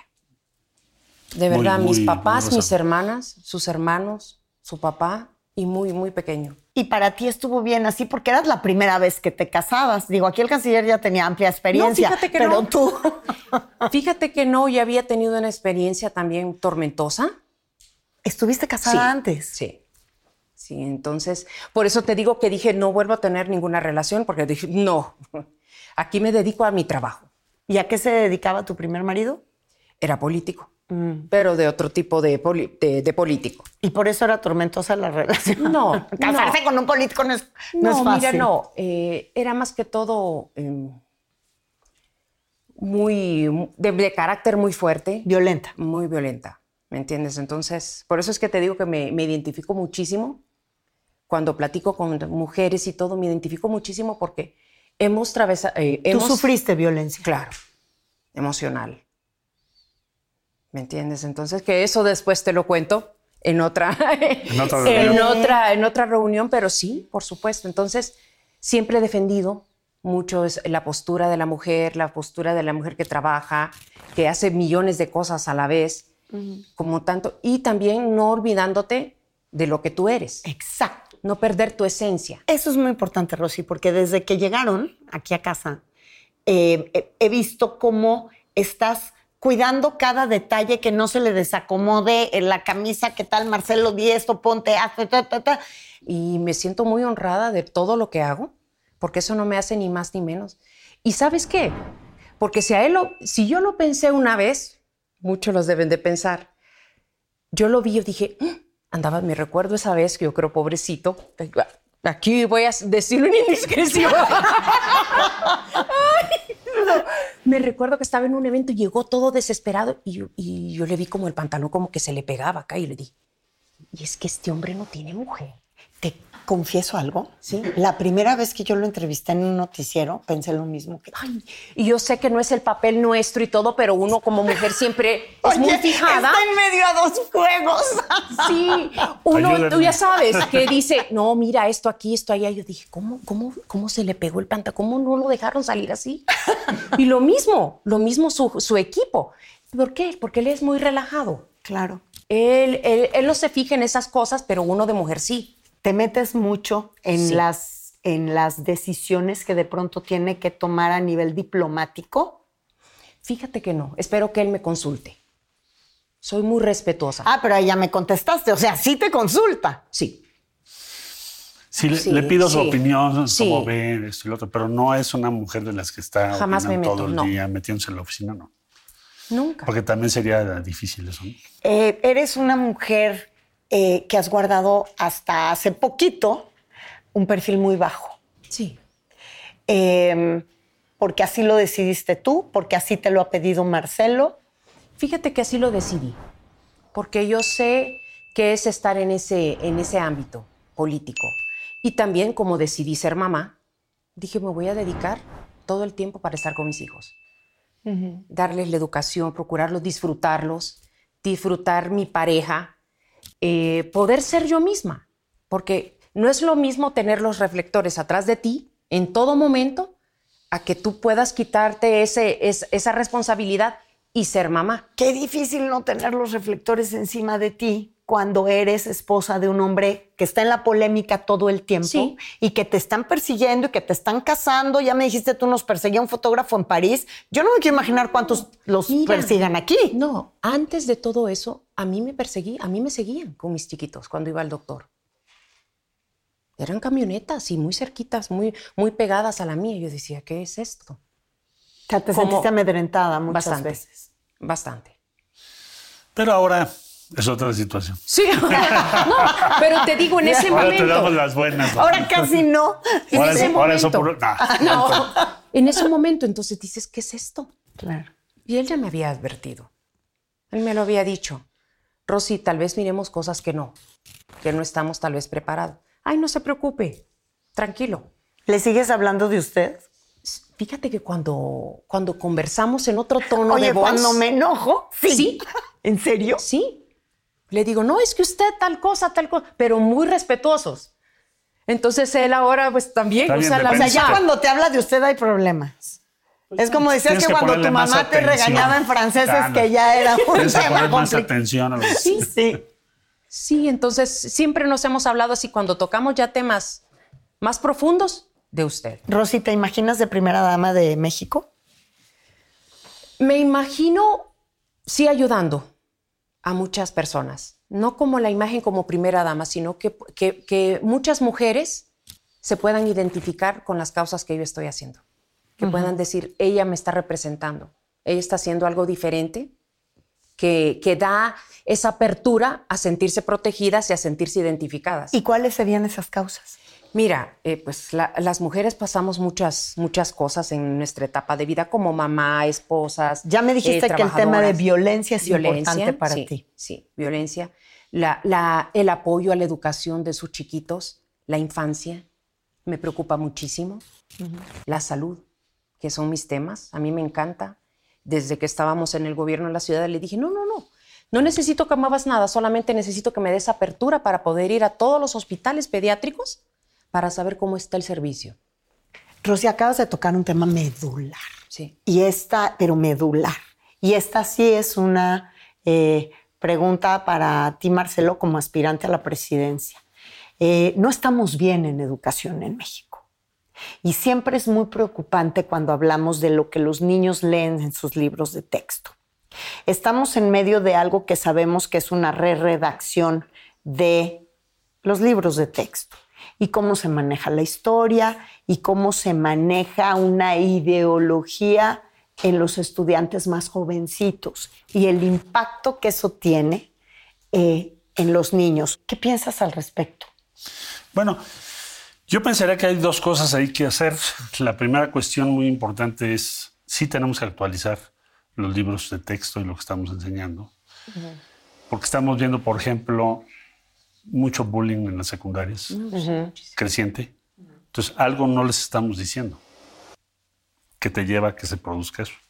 De Muy, verdad, muy, mis papás, muy mis hermanas, sus hermanos, su papá y muy, muy pequeño. Y para ti estuvo bien así porque eras la primera vez que te casabas. Digo, aquí el canciller ya tenía amplia experiencia, No, fíjate que pero no. tú... Fíjate que no, ya había tenido una experiencia también tormentosa. ¿Estuviste casada Sí, antes? Sí. Sí, entonces, por eso te digo que dije, no vuelvo a tener ninguna relación, porque dije, no, aquí me dedico a mi trabajo. ¿Y a qué se dedicaba tu primer marido? Era político, mm. pero de otro tipo de, poli- de, de político. ¿Y por eso era tormentosa la relación? No, Casarse no. con un político no es, no No, es fácil. mira, no. Eh, era más que todo eh, muy de, de carácter muy fuerte. Violenta. Muy violenta, ¿me entiendes? Entonces, por eso es que te digo que me, me identifico muchísimo. Cuando platico con mujeres y todo, me identifico muchísimo porque hemos atravesado... Eh, Tú hemos, sufriste violencia. Claro, emocional. ¿Me entiendes? Entonces, que eso después te lo cuento en otra, En otra en reunión. otra, en otra reunión, pero sí, por supuesto. Entonces, siempre he defendido mucho es la postura de la mujer, la postura de la mujer que trabaja, que hace millones de cosas a la vez, uh-huh. como tanto, y también no olvidándote de lo que tú eres. Exacto. No perder tu esencia. Eso es muy importante, Rosy, porque desde que llegaron aquí a casa, eh, he, he visto cómo estás cuidando cada detalle, que no se le desacomode en la camisa, que tal, Marcelo, di esto, ponte, hazte, ta, ta, ta. Y me siento muy honrada de todo lo que hago, porque eso no me hace ni más ni menos. ¿Y sabes qué? Porque si, a él lo, si yo lo pensé una vez, muchos los deben de pensar, yo lo vi y dije, andaba, me recuerdo esa vez que yo creo, pobrecito, aquí voy a decir una indiscreción. Ay, no. Me recuerdo que estaba en un evento y llegó todo desesperado y yo, y yo le vi como el pantalón como que se le pegaba acá y le di, y es que este hombre no tiene mujer. ¿Te confieso algo? Sí. La primera vez que yo lo entrevisté en un noticiero, pensé lo mismo que... Ay, y yo sé que no es el papel nuestro y todo, pero uno como mujer siempre es Oye, muy fijada. está en medio a dos fuegos. Sí, uno, Ayúdenme. tú ya sabes, que dice, no, mira, esto aquí, esto allá. Yo dije, ¿cómo, cómo, cómo se le pegó el pantalón? ¿Cómo no lo dejaron salir así? Y lo mismo, lo mismo su, su equipo. ¿Por qué? Porque él es muy relajado. Claro. Él, él, él no se fija en esas cosas, pero uno de mujer sí. Te metes mucho en, Sí. las, en las decisiones que de pronto tiene que tomar a nivel diplomático. Fíjate que no. Espero que él me consulte. Soy muy respetuosa. Ah, pero ahí ya me contestaste. O sea, sí te consulta. Sí. Sí, le, Sí, le pido su sí. opinión, Sí. cómo ve esto y lo otro, pero no es una mujer de las que está Jamás me opinando meto, todo el no. día, metiéndose en la oficina, no. Nunca. Porque también sería difícil eso, ¿no? Eh, eres una mujer eh, que has guardado hasta hace poquito un perfil muy bajo. Sí. Eh, ¿Porque así lo decidiste tú? ¿Porque así te lo ha pedido Marcelo? Fíjate que así lo decidí, porque yo sé que es estar en ese, en ese ámbito político. Y también, como decidí ser mamá, dije, me voy a dedicar todo el tiempo para estar con mis hijos. Uh-huh. Darles la educación, procurarlos, disfrutarlos, disfrutar mi pareja, eh, poder ser yo misma. Porque no es lo mismo tener los reflectores atrás de ti en todo momento a que tú puedas quitarte ese, es, esa responsabilidad y ser mamá. Qué difícil no tener los reflectores encima de ti cuando eres esposa de un hombre que está en la polémica todo el tiempo, sí, y que te están persiguiendo y que te están casando. Ya me dijiste, tú nos perseguía un fotógrafo en París. Yo no me quiero imaginar cuántos los Mira, persigan aquí. No, antes de todo eso, a mí me perseguí, a mí me seguían con mis chiquitos cuando iba al doctor. Eran camionetas y muy cerquitas, muy, muy pegadas a la mía. Yo decía, ¿qué es esto? O sea, te Como, sentiste amedrentada muchas bastante, veces. Bastante. Pero ahora es otra situación. Sí, no, pero te digo, en ese ahora momento... Ahora te damos las buenas. ¿No? Ahora casi no. En ahora ese eso, momento. Ahora eso por... no, no. En ese momento, entonces dices, ¿qué es esto? Claro. Y él ya me había advertido. Él me lo había dicho. Rosy, tal vez miremos cosas que no, que no estamos tal vez preparados. Ay, no se preocupe, tranquilo. ¿Le sigues hablando de usted? Fíjate que cuando, cuando conversamos en otro tono Oye, de voz... cuando me enojo, sí. ¿Sí? ¿En serio? Sí. Le digo, no, es que usted tal cosa, tal cosa, pero muy respetuosos. Entonces él ahora pues también usa la... O sea, ya cuando te habla de usted hay problemas. Pues es como decías que, que cuando tu mamá te regañaba en francés claro. Es que ya era un Tienes tema que poner más complicado. atención a lo que... Sí, sí. Sí, entonces siempre nos hemos hablado así cuando tocamos ya temas más profundos de usted. Rosy, ¿te imaginas de primera dama de México? Me imagino, sí, ayudando a muchas personas. No como la imagen como primera dama, sino que, que, que muchas mujeres se puedan identificar con las causas que yo estoy haciendo. Que uh-huh. puedan decir, ella me está representando, ella está haciendo algo diferente, que, que da esa apertura a sentirse protegidas y a sentirse identificadas. ¿Y cuáles serían esas causas? Mira, eh, pues la, las mujeres pasamos muchas, muchas cosas en nuestra etapa de vida como mamá, esposas. Ya me dijiste eh, que el tema de violencia es violencia, importante para sí, ti. Sí, violencia. La, la, el apoyo a la educación de sus chiquitos, la infancia, me preocupa muchísimo. Uh-huh. La salud, que son mis temas, a mí me encanta. Desde que estábamos en el gobierno de la ciudad le dije, no, no, no, no necesito que me hagas nada, solamente necesito que me des apertura para poder ir a todos los hospitales pediátricos para saber cómo está el servicio. Rosy, acabas de tocar un tema medular. Sí. Y esta, pero medular. Y esta sí es una eh, pregunta para ti, Marcelo, como aspirante a la presidencia. Eh, no estamos bien en educación en México. Y siempre es muy preocupante cuando hablamos de lo que los niños leen en sus libros de texto. Estamos en medio de algo que sabemos que es una re-redacción de los libros de texto. Y cómo se maneja la historia y cómo se maneja una ideología en los estudiantes más jovencitos y el impacto que eso tiene eh, en los niños. ¿Qué piensas al respecto? Bueno, yo pensaría que hay dos cosas ahí que hacer. La primera cuestión muy importante es sí tenemos que actualizar los libros de texto y lo que estamos enseñando. Uh-huh. Porque estamos viendo, por ejemplo, mucho bullying en las secundarias, uh-huh. creciente. Entonces, algo no les estamos diciendo que te lleva a que se produzca eso.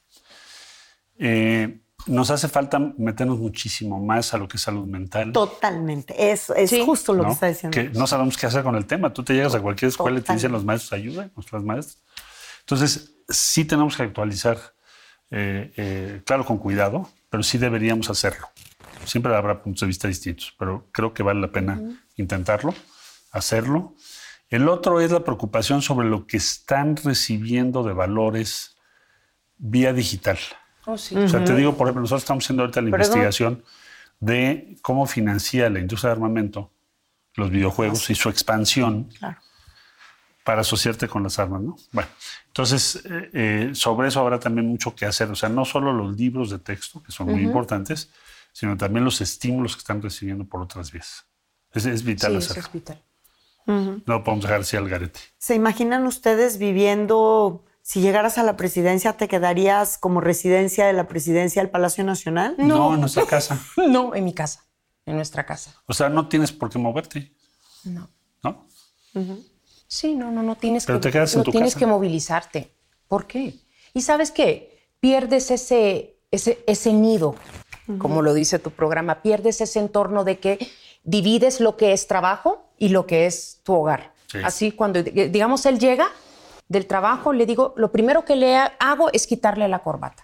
Eh, nos hace falta meternos muchísimo más a lo que es salud mental. Totalmente. Es, es sí. justo lo ¿no? que está diciendo. Que no sabemos qué hacer con el tema. Tú te llegas a cualquier escuela Totalmente. Y te dicen los maestros, ayuda, nuestras maestras. Entonces, sí tenemos que actualizar, eh, eh, claro, con cuidado, pero sí deberíamos hacerlo. Siempre habrá puntos de vista distintos, pero creo que vale la pena uh-huh. intentarlo, hacerlo. El otro es la preocupación sobre lo que están recibiendo de valores vía digital. Oh, sí. O sea, uh-huh. te digo, por ejemplo, nosotros estamos haciendo ahorita la pero investigación no... de cómo financia la industria de armamento los videojuegos sí. y su expansión claro. para asociarte con las armas, ¿no? Bueno, entonces, eh, eh, sobre eso habrá también mucho que hacer. O sea, no solo los libros de texto, que son uh-huh. muy importantes, sino también los estímulos que están recibiendo por otras vías. Es, es vital sí, hacerlo. Eso es vital. Uh-huh. No podemos dejar así al garete. ¿Se imaginan ustedes viviendo, si llegaras a la presidencia, te quedarías como residencia de la presidencia del Palacio Nacional? No, no en nuestra casa. No, en mi casa, en nuestra casa. O sea, no tienes por qué moverte. No. ¿No? Uh-huh. Sí, no, no, no tienes, Pero que, te quedas en no tu tienes casa. que movilizarte. ¿Por qué? Y ¿sabes qué? Pierdes ese, ese, ese nido, uh-huh. como lo dice tu programa, pierdes ese entorno de que divides lo que es trabajo y lo que es tu hogar. Sí. Así cuando, digamos, él llega del trabajo, le digo, lo primero que le hago es quitarle la corbata.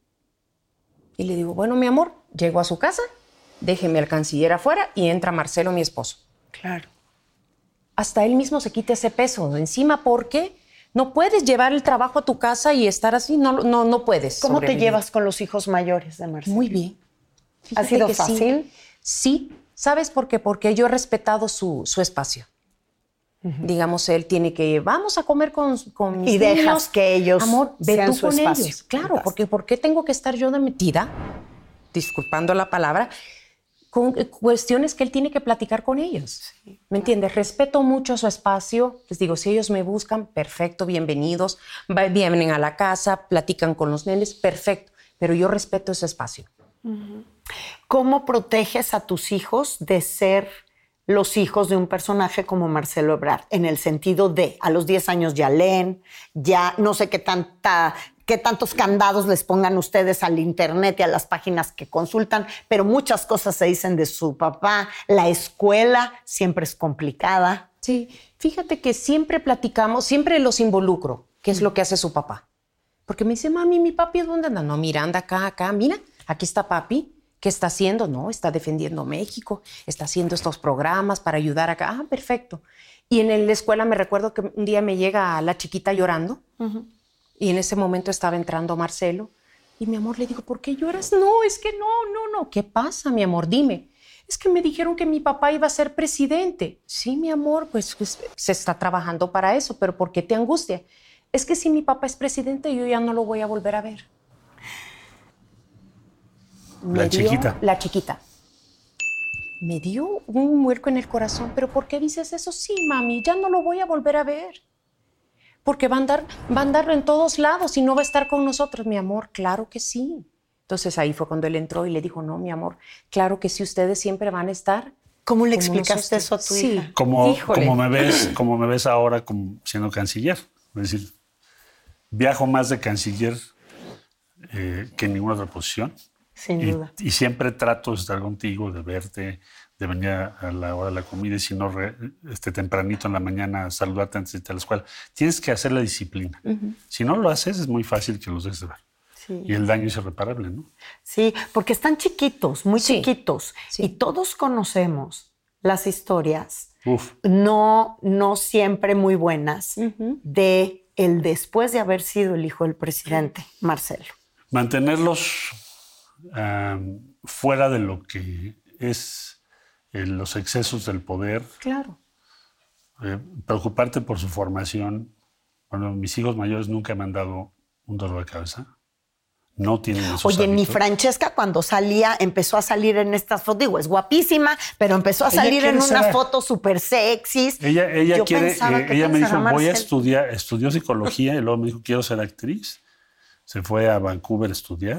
Y le digo, bueno, mi amor, llego a su casa, déjeme al canciller afuera y entra Marcelo, mi esposo. Claro. Hasta él mismo se quita ese peso de encima porque no puedes llevar el trabajo a tu casa y estar así, no, no, no puedes. ¿Cómo sobrevivir. te llevas con los hijos mayores de Marcelo? Muy bien. Fíjate ¿Ha sido que fácil? Sí. sí. ¿Sabes por qué? Porque yo he respetado su, su espacio. Uh-huh. Digamos, él tiene que, vamos a comer con, con mis y niños. Y dejas que ellos Amor, ve sean tú su con espacio. ellos. Claro, porque ¿por qué tengo que estar yo de metida, disculpando la palabra, con cuestiones que él tiene que platicar con ellos? Sí, ¿me entiendes? Respeto mucho su espacio. Les digo, si ellos me buscan, perfecto, bienvenidos. Vienen a la casa, platican con los nenes, perfecto. Pero yo respeto ese espacio. Uh-huh. ¿Cómo proteges a tus hijos de ser los hijos de un personaje como Marcelo Ebrard? En el sentido de, a los diez años ya leen, ya no sé qué tanta... qué tantos candados les pongan ustedes al internet y a las páginas que consultan, pero muchas cosas se dicen de su papá. La escuela siempre es complicada. Sí, fíjate que siempre platicamos, siempre los involucro, qué es lo que hace su papá. Porque me dice, mami, ¿mi papi dónde anda? No, mira, anda acá, acá, mira, aquí está papi. ¿Qué está haciendo? No, está defendiendo México, está haciendo estos programas para ayudar acá. Ah, perfecto. Y en la escuela me recuerdo que un día me llega la chiquita llorando. Uh-huh. Y en ese momento estaba entrando Marcelo. Y mi amor, le digo, ¿por qué lloras? No, es que no, no, no. ¿Qué pasa, mi amor? Dime. Es que me dijeron que mi papá iba a ser presidente. Sí, mi amor, pues, pues se está trabajando para eso. ¿Pero por qué te angustia? Es que si mi papá es presidente, yo ya no lo voy a volver a ver. Me la dio, chiquita. La chiquita. Me dio un hueco en el corazón. ¿Pero por qué dices eso? Sí, mami, ya no lo voy a volver a ver. Porque va a andar, va a andar en todos lados y no va a estar con nosotros, mi amor. Claro que sí. Entonces ahí fue cuando él entró y le dijo, no, mi amor, claro que sí, ustedes siempre van a estar. ¿Cómo le explicaste nosotros? Eso a tu sí. hija? Como, como, me ves, como me ves ahora como siendo canciller. Es decir, viajo más de canciller eh, que en ninguna otra posición. Sin y, duda. Y siempre trato de estar contigo, de verte, de venir a la hora de la comida y si no, re, este, tempranito en la mañana, saludarte antes de irte a la escuela. Tienes que hacer la disciplina. Uh-huh. Si no lo haces, es muy fácil que los dejes de ver. Sí. Y el daño es irreparable, ¿no? Sí, porque están chiquitos, muy sí. chiquitos. Sí. Y todos conocemos las historias, Uf. No, no siempre muy buenas, uh-huh. de el después de haber sido el hijo del presidente, Marcelo. Mantenerlos um, fuera de lo que es eh, los excesos del poder. Claro. Eh, preocuparte por su formación. Bueno, mis hijos mayores nunca me han dado un dolor de cabeza. No tienen esos Oye, hábitos. Ni Francesca cuando salía, empezó a salir en estas fotos, digo, es guapísima, pero empezó a salir en unas ser... fotos súper sexys. Ella, ella Yo quiere, eh, ella me dijo, Marcel. voy a estudiar, estudió psicología y luego me dijo, quiero ser actriz. Se fue a Vancouver a estudiar,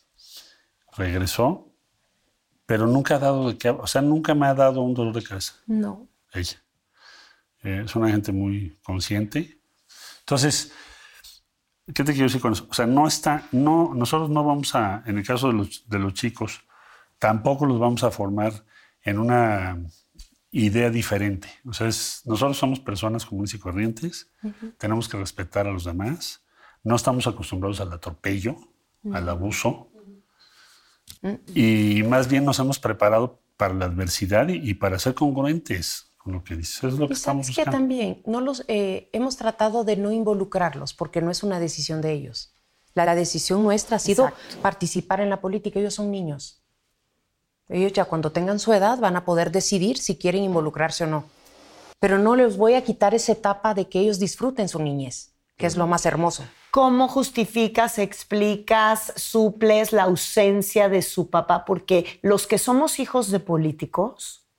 regresó, pero nunca ha dado, de qué, o sea, nunca me ha dado un dolor de cabeza. No. Ella. Eh, es una gente muy consciente. Entonces, ¿qué te quiero decir con eso? O sea, no está, no, nosotros no vamos a, en el caso de los, de los chicos, tampoco los vamos a formar en una idea diferente. O sea, es, nosotros somos personas comunes y corrientes, uh-huh. tenemos que respetar a los demás, no estamos acostumbrados al atropello, uh-huh. al abuso, uh-huh. y más bien nos hemos preparado para la adversidad y, y para ser congruentes con lo que dices. Eso es lo que estamos buscando. Que también no los, eh, hemos tratado de no involucrarlos porque no es una decisión de ellos. La, la decisión nuestra ha sido Exacto. participar en la política. Ellos son niños. Ellos ya cuando tengan su edad van a poder decidir si quieren involucrarse o no. Pero no les voy a quitar esa etapa de que ellos disfruten su niñez, que es lo más hermoso. ¿Cómo justificas, explicas, suples la ausencia de su papá? Porque los que somos hijos de políticos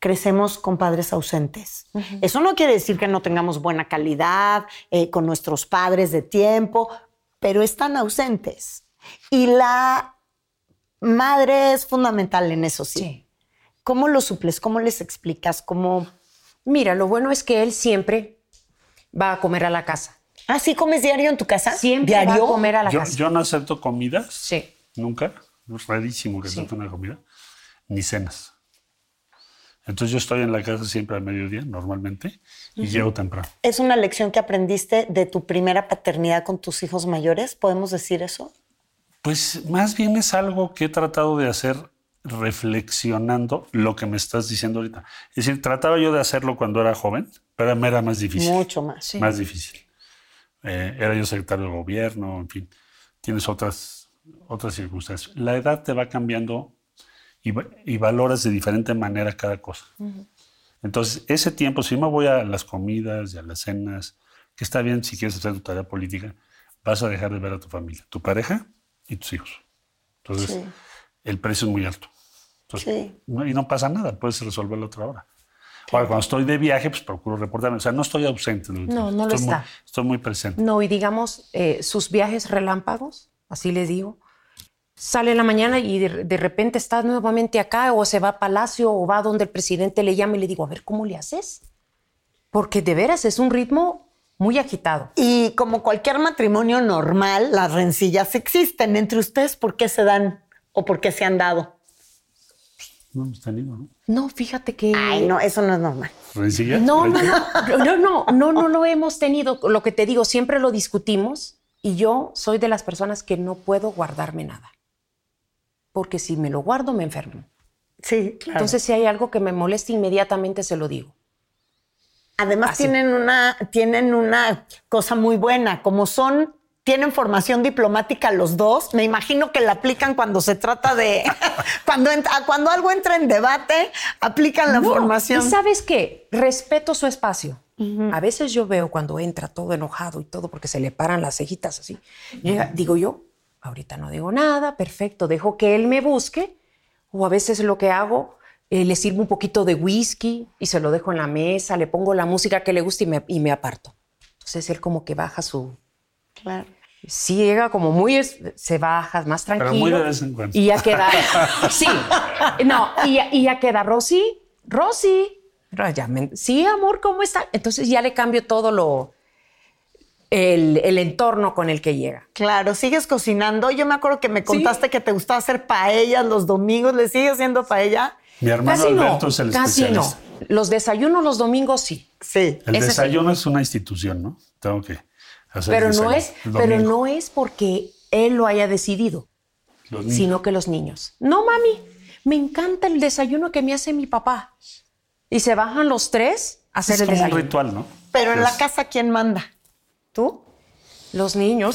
crecemos con padres ausentes. Uh-huh. Eso no quiere decir que no tengamos buena calidad eh, con nuestros padres de tiempo, pero están ausentes. Y la madre es fundamental en eso, sí. sí. ¿Cómo lo suples? ¿Cómo les explicas? ¿Cómo...? Mira, lo bueno es que él siempre va a comer a la casa. ¿Ah, sí comes diario en tu casa? Siempre ¿Diario? va a comer a la yo, casa. Yo no acepto comidas. Sí. Nunca. Es rarísimo que sí. acepte una comida. Ni cenas. Entonces yo estoy en la casa siempre al mediodía, normalmente, y uh-huh. llego temprano. ¿Es una lección que aprendiste de tu primera paternidad con tus hijos mayores? ¿Podemos decir eso? Pues más bien es algo que he tratado de hacer reflexionando lo que me estás diciendo ahorita. Es decir, trataba yo de hacerlo cuando era joven, pero me era más difícil. Mucho más. Sí. Más difícil. Eh, era yo secretario de gobierno, en fin. Tienes otras, otras circunstancias. La edad te va cambiando y, y valoras de diferente manera cada cosa. Uh-huh. Entonces, ese tiempo, si me voy a las comidas y a las cenas, que está bien si quieres hacer tu tarea política, vas a dejar de ver a tu familia, tu pareja y tus hijos. Entonces, sí. el precio es muy alto. Entonces, sí. no, y no pasa nada, puedes resolverlo otra hora. Ahora, cuando estoy de viaje, pues procuro reportarme. O sea, no estoy ausente. No, no lo estoy está. Muy, estoy muy presente. No, y digamos, eh, sus viajes relámpagos, así les digo, sale en la mañana y de, de repente está nuevamente acá, o se va a Palacio, o va donde el presidente le llama y le digo, a ver, ¿cómo le haces? Porque de veras es un ritmo muy agitado. Y como cualquier matrimonio normal, las rencillas existen entre ustedes. ¿Por qué se dan o por qué se han dado? No hemos tenido, ¿no? No, fíjate que... Ay, no, eso no es normal. ¿Rencillas? No, no, no, no, no, no lo hemos tenido. Lo que te digo, siempre lo discutimos y yo soy de las personas que no puedo guardarme nada. Porque si me lo guardo, me enfermo. Sí, claro. Entonces, si hay algo que me molesta, inmediatamente se lo digo. Además, tienen una, tienen una cosa muy buena. Como son... Tienen formación diplomática los dos. Me imagino que la aplican cuando se trata de... cuando, entra, cuando algo entra en debate, aplican la no, formación. ¿Y sabes qué? Respeto su espacio. Uh-huh. A veces yo veo cuando entra todo enojado y todo porque se le paran las cejitas así. Llega, digo yo, ahorita no digo nada, perfecto, dejo que él me busque. O a veces lo que hago, eh, le sirvo un poquito de whisky y se lo dejo en la mesa, le pongo la música que le gusta y me, y me aparto. Entonces él como que baja su... Claro. Sí, llega como muy... Se baja más tranquilo. Pero muy de vez en cuando. Y ya queda... sí. No, y, y ya queda Rosy. Rosy. Ya me, sí, amor, ¿cómo está? Entonces ya le cambio todo lo... El, el entorno con el que llega. Claro, ¿sigues cocinando? Yo me acuerdo que me contaste ¿Sí? que te gustaba hacer paellas los domingos. ¿Le sigues haciendo paella? Mi hermano casi Alberto no, es el casi especialista. no. Los desayunos los domingos sí. Sí. El Ese desayuno sí. es una institución, ¿no? Tengo que... Pero no, es, pero no es porque él lo haya decidido, sino que los niños. No, mami, me encanta el desayuno que me hace mi papá. Y se bajan los tres a hacer es el como desayuno. un ritual, ¿no? Pero en es... la casa, ¿quién manda? ¿Tú? Los niños.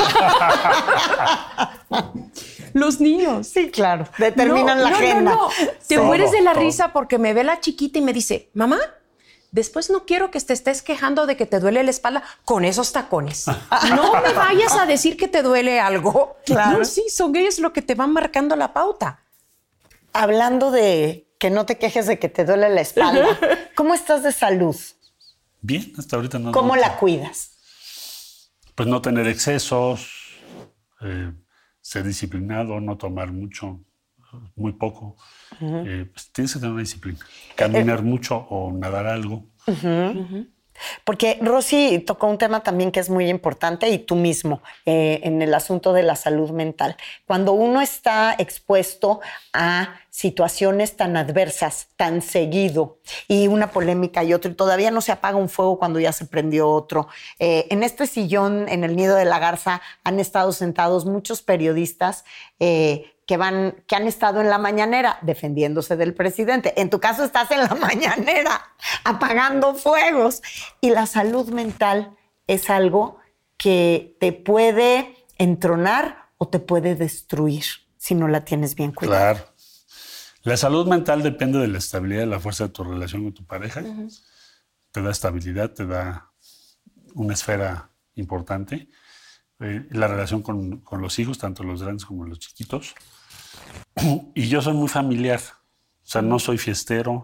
Los niños. Sí, claro. Determinan no, la no, agenda. No, no. Te todo, mueres de la todo. risa porque me ve la chiquita y me dice, mamá, después no quiero que te estés quejando de que te duele la espalda con esos tacones. No me vayas a decir que te duele algo. Claro. No, sí, son ellos lo que te van marcando la pauta. Hablando de que no te quejes de que te duele la espalda, ¿cómo estás de salud? Bien, hasta ahorita no. ¿Cómo no, la cuidas? Pues no tener excesos, eh, ser disciplinado, no tomar mucho, muy poco. Uh-huh. eh, pues tienes que tener una disciplina. Caminar uh-huh. mucho o nadar algo. Uh-huh. Uh-huh. Porque Rosy tocó un tema también que es muy importante y tú mismo eh, en el asunto de la salud mental. Cuando uno está expuesto a situaciones tan adversas, tan seguido, y una polémica y otra, y todavía no se apaga un fuego cuando ya se prendió otro. Eh, en este sillón, en el Nido de la Garza, han estado sentados muchos periodistas eh, que van, que han estado en la mañanera defendiéndose del presidente. En tu caso estás en la mañanera apagando fuegos. Y la salud mental es algo que te puede entronar o te puede destruir si no la tienes bien cuidada. Claro. La salud mental depende de la estabilidad y la fuerza de tu relación con tu pareja. Uh-huh. Te da estabilidad, te da una esfera importante. Eh, la relación con, con los hijos, tanto los grandes como los chiquitos. Y yo soy muy familiar. O sea, no soy fiestero,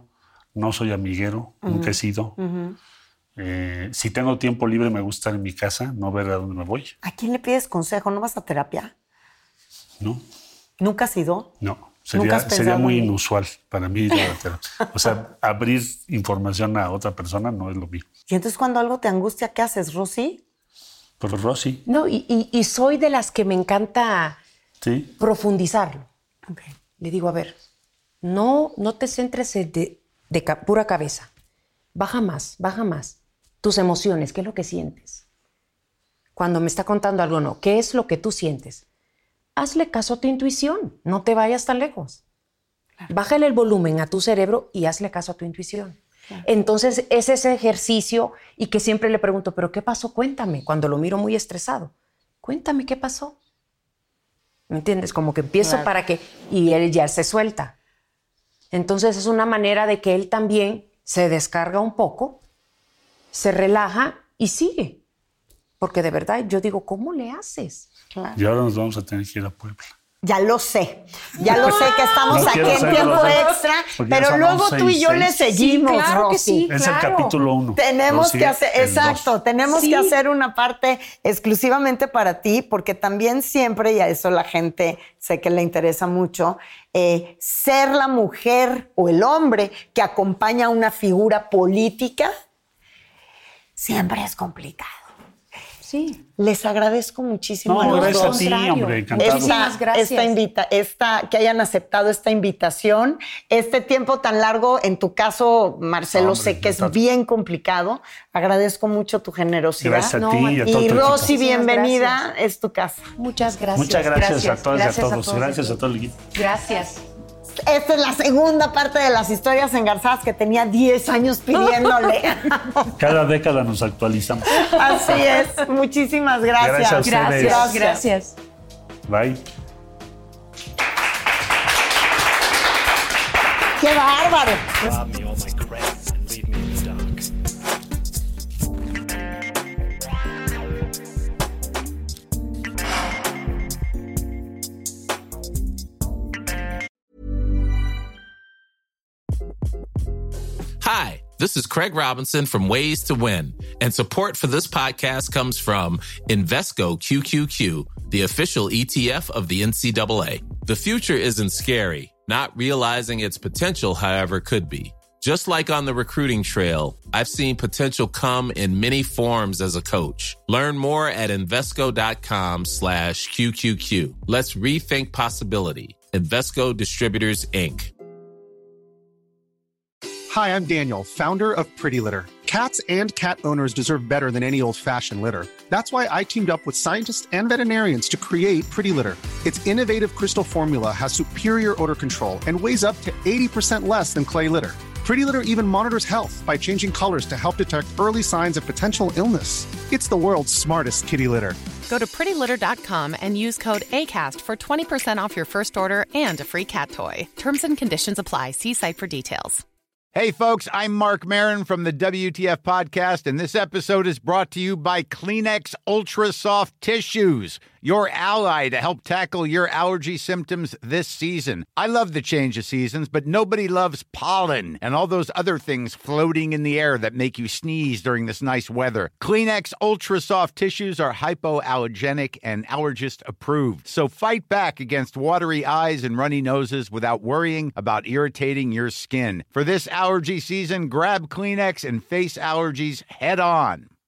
no soy amiguero, uh-huh. nunca he sido. Uh-huh. Eh, si tengo tiempo libre me gusta estar en mi casa, no ver a dónde me voy. ¿A quién le pides consejo? ¿No vas a terapia? No. ¿Nunca has ido? No. Sería, sería muy en... inusual para mí ir a la terapia. O sea, abrir información a otra persona no es lo mío. Y entonces cuando algo te angustia, ¿qué haces, Rosy? Pues Rosy. No, y, y, y soy de las que me encanta ¿Sí? profundizarlo. Okay. Le digo, a ver, no, no te centres de, de ca- pura cabeza. Baja más, baja más. Tus emociones, ¿qué es lo que sientes? Cuando me está contando algo, no. ¿Qué es lo que tú sientes? Hazle caso a tu intuición, no te vayas tan lejos. Claro. Bájale el volumen a tu cerebro y hazle caso a tu intuición. Claro. Entonces, es ese ejercicio y que siempre le pregunto, ¿pero qué pasó? Cuéntame, cuando lo miro muy estresado. Cuéntame qué pasó. ¿Me entiendes? Como que empiezo claro. para que... Y él ya se suelta. Entonces, es una manera de que él también se descarga un poco, se relaja y sigue. Porque de verdad, yo digo, ¿cómo le haces? Claro. Y ahora nos vamos a tener que ir a Puebla. Ya lo sé, ya lo sé que estamos no aquí en tiempo extra, pero luego seis, tú y yo seis. le seguimos, sí, claro Rosy. Que sí, es claro. el capítulo uno. Tenemos Rosy, que hacer, exacto, dos. tenemos sí. que hacer una parte exclusivamente para ti, porque también siempre, y a eso la gente sé que le interesa mucho, eh, ser la mujer o el hombre que acompaña a una figura política siempre es complicado. Sí. Les agradezco muchísimo no, a los gracias dos. a ti, hombre, encantado. Esta, gracias. Esta invita, esta, que hayan aceptado esta invitación, este tiempo tan largo, en tu caso, Marcelo, hombre, sé que es bien complicado. Agradezco mucho tu generosidad. Gracias a ti no, y a todo Y tu Rosy, equipo. bienvenida, Gracias. Es tu casa. Muchas gracias. Muchas gracias, gracias. a todos gracias y a todos. a todos Gracias a todo el equipo. Gracias. Esta es la segunda parte de las historias engarzadas que tenía diez años pidiéndole. Cada década nos actualizamos. Así es. Muchísimas gracias. Gracias a ustedes. Gracias, gracias. Bye. ¡Qué bárbaro! Hi, this is Craig Robinson from Ways to Win, and support for this podcast comes from Invesco Q Q Q, the official E T F of the N C double A. The future isn't scary. Not realizing its potential, however, could be. Just like on the recruiting trail, I've seen potential come in many forms as a coach. Learn more at Invesco.com slash QQQ. Let's rethink possibility. Invesco Distributors, Incorporated. Hi, I'm Daniel, founder of Pretty Litter. Cats and cat owners deserve better than any old-fashioned litter. That's why I teamed up with scientists and veterinarians to create Pretty Litter. Its innovative crystal formula has superior odor control and weighs up to eighty percent less than clay litter. Pretty Litter even monitors health by changing colors to help detect early signs of potential illness. It's the world's smartest kitty litter. Go to pretty litter dot com and use code ACAST for twenty percent off your first order and a free cat toy. Terms and conditions apply. See site for details. Hey, folks, I'm Mark Maron from the W T F Podcast, and this episode is brought to you by Kleenex Ultra Soft Tissues, your ally to help tackle your allergy symptoms this season. I love the change of seasons, but nobody loves pollen and all those other things floating in the air that make you sneeze during this nice weather. Kleenex Ultra Soft Tissues are hypoallergenic and allergist approved, so fight back against watery eyes and runny noses without worrying about irritating your skin. For this allergy season, grab Kleenex and face allergies head on.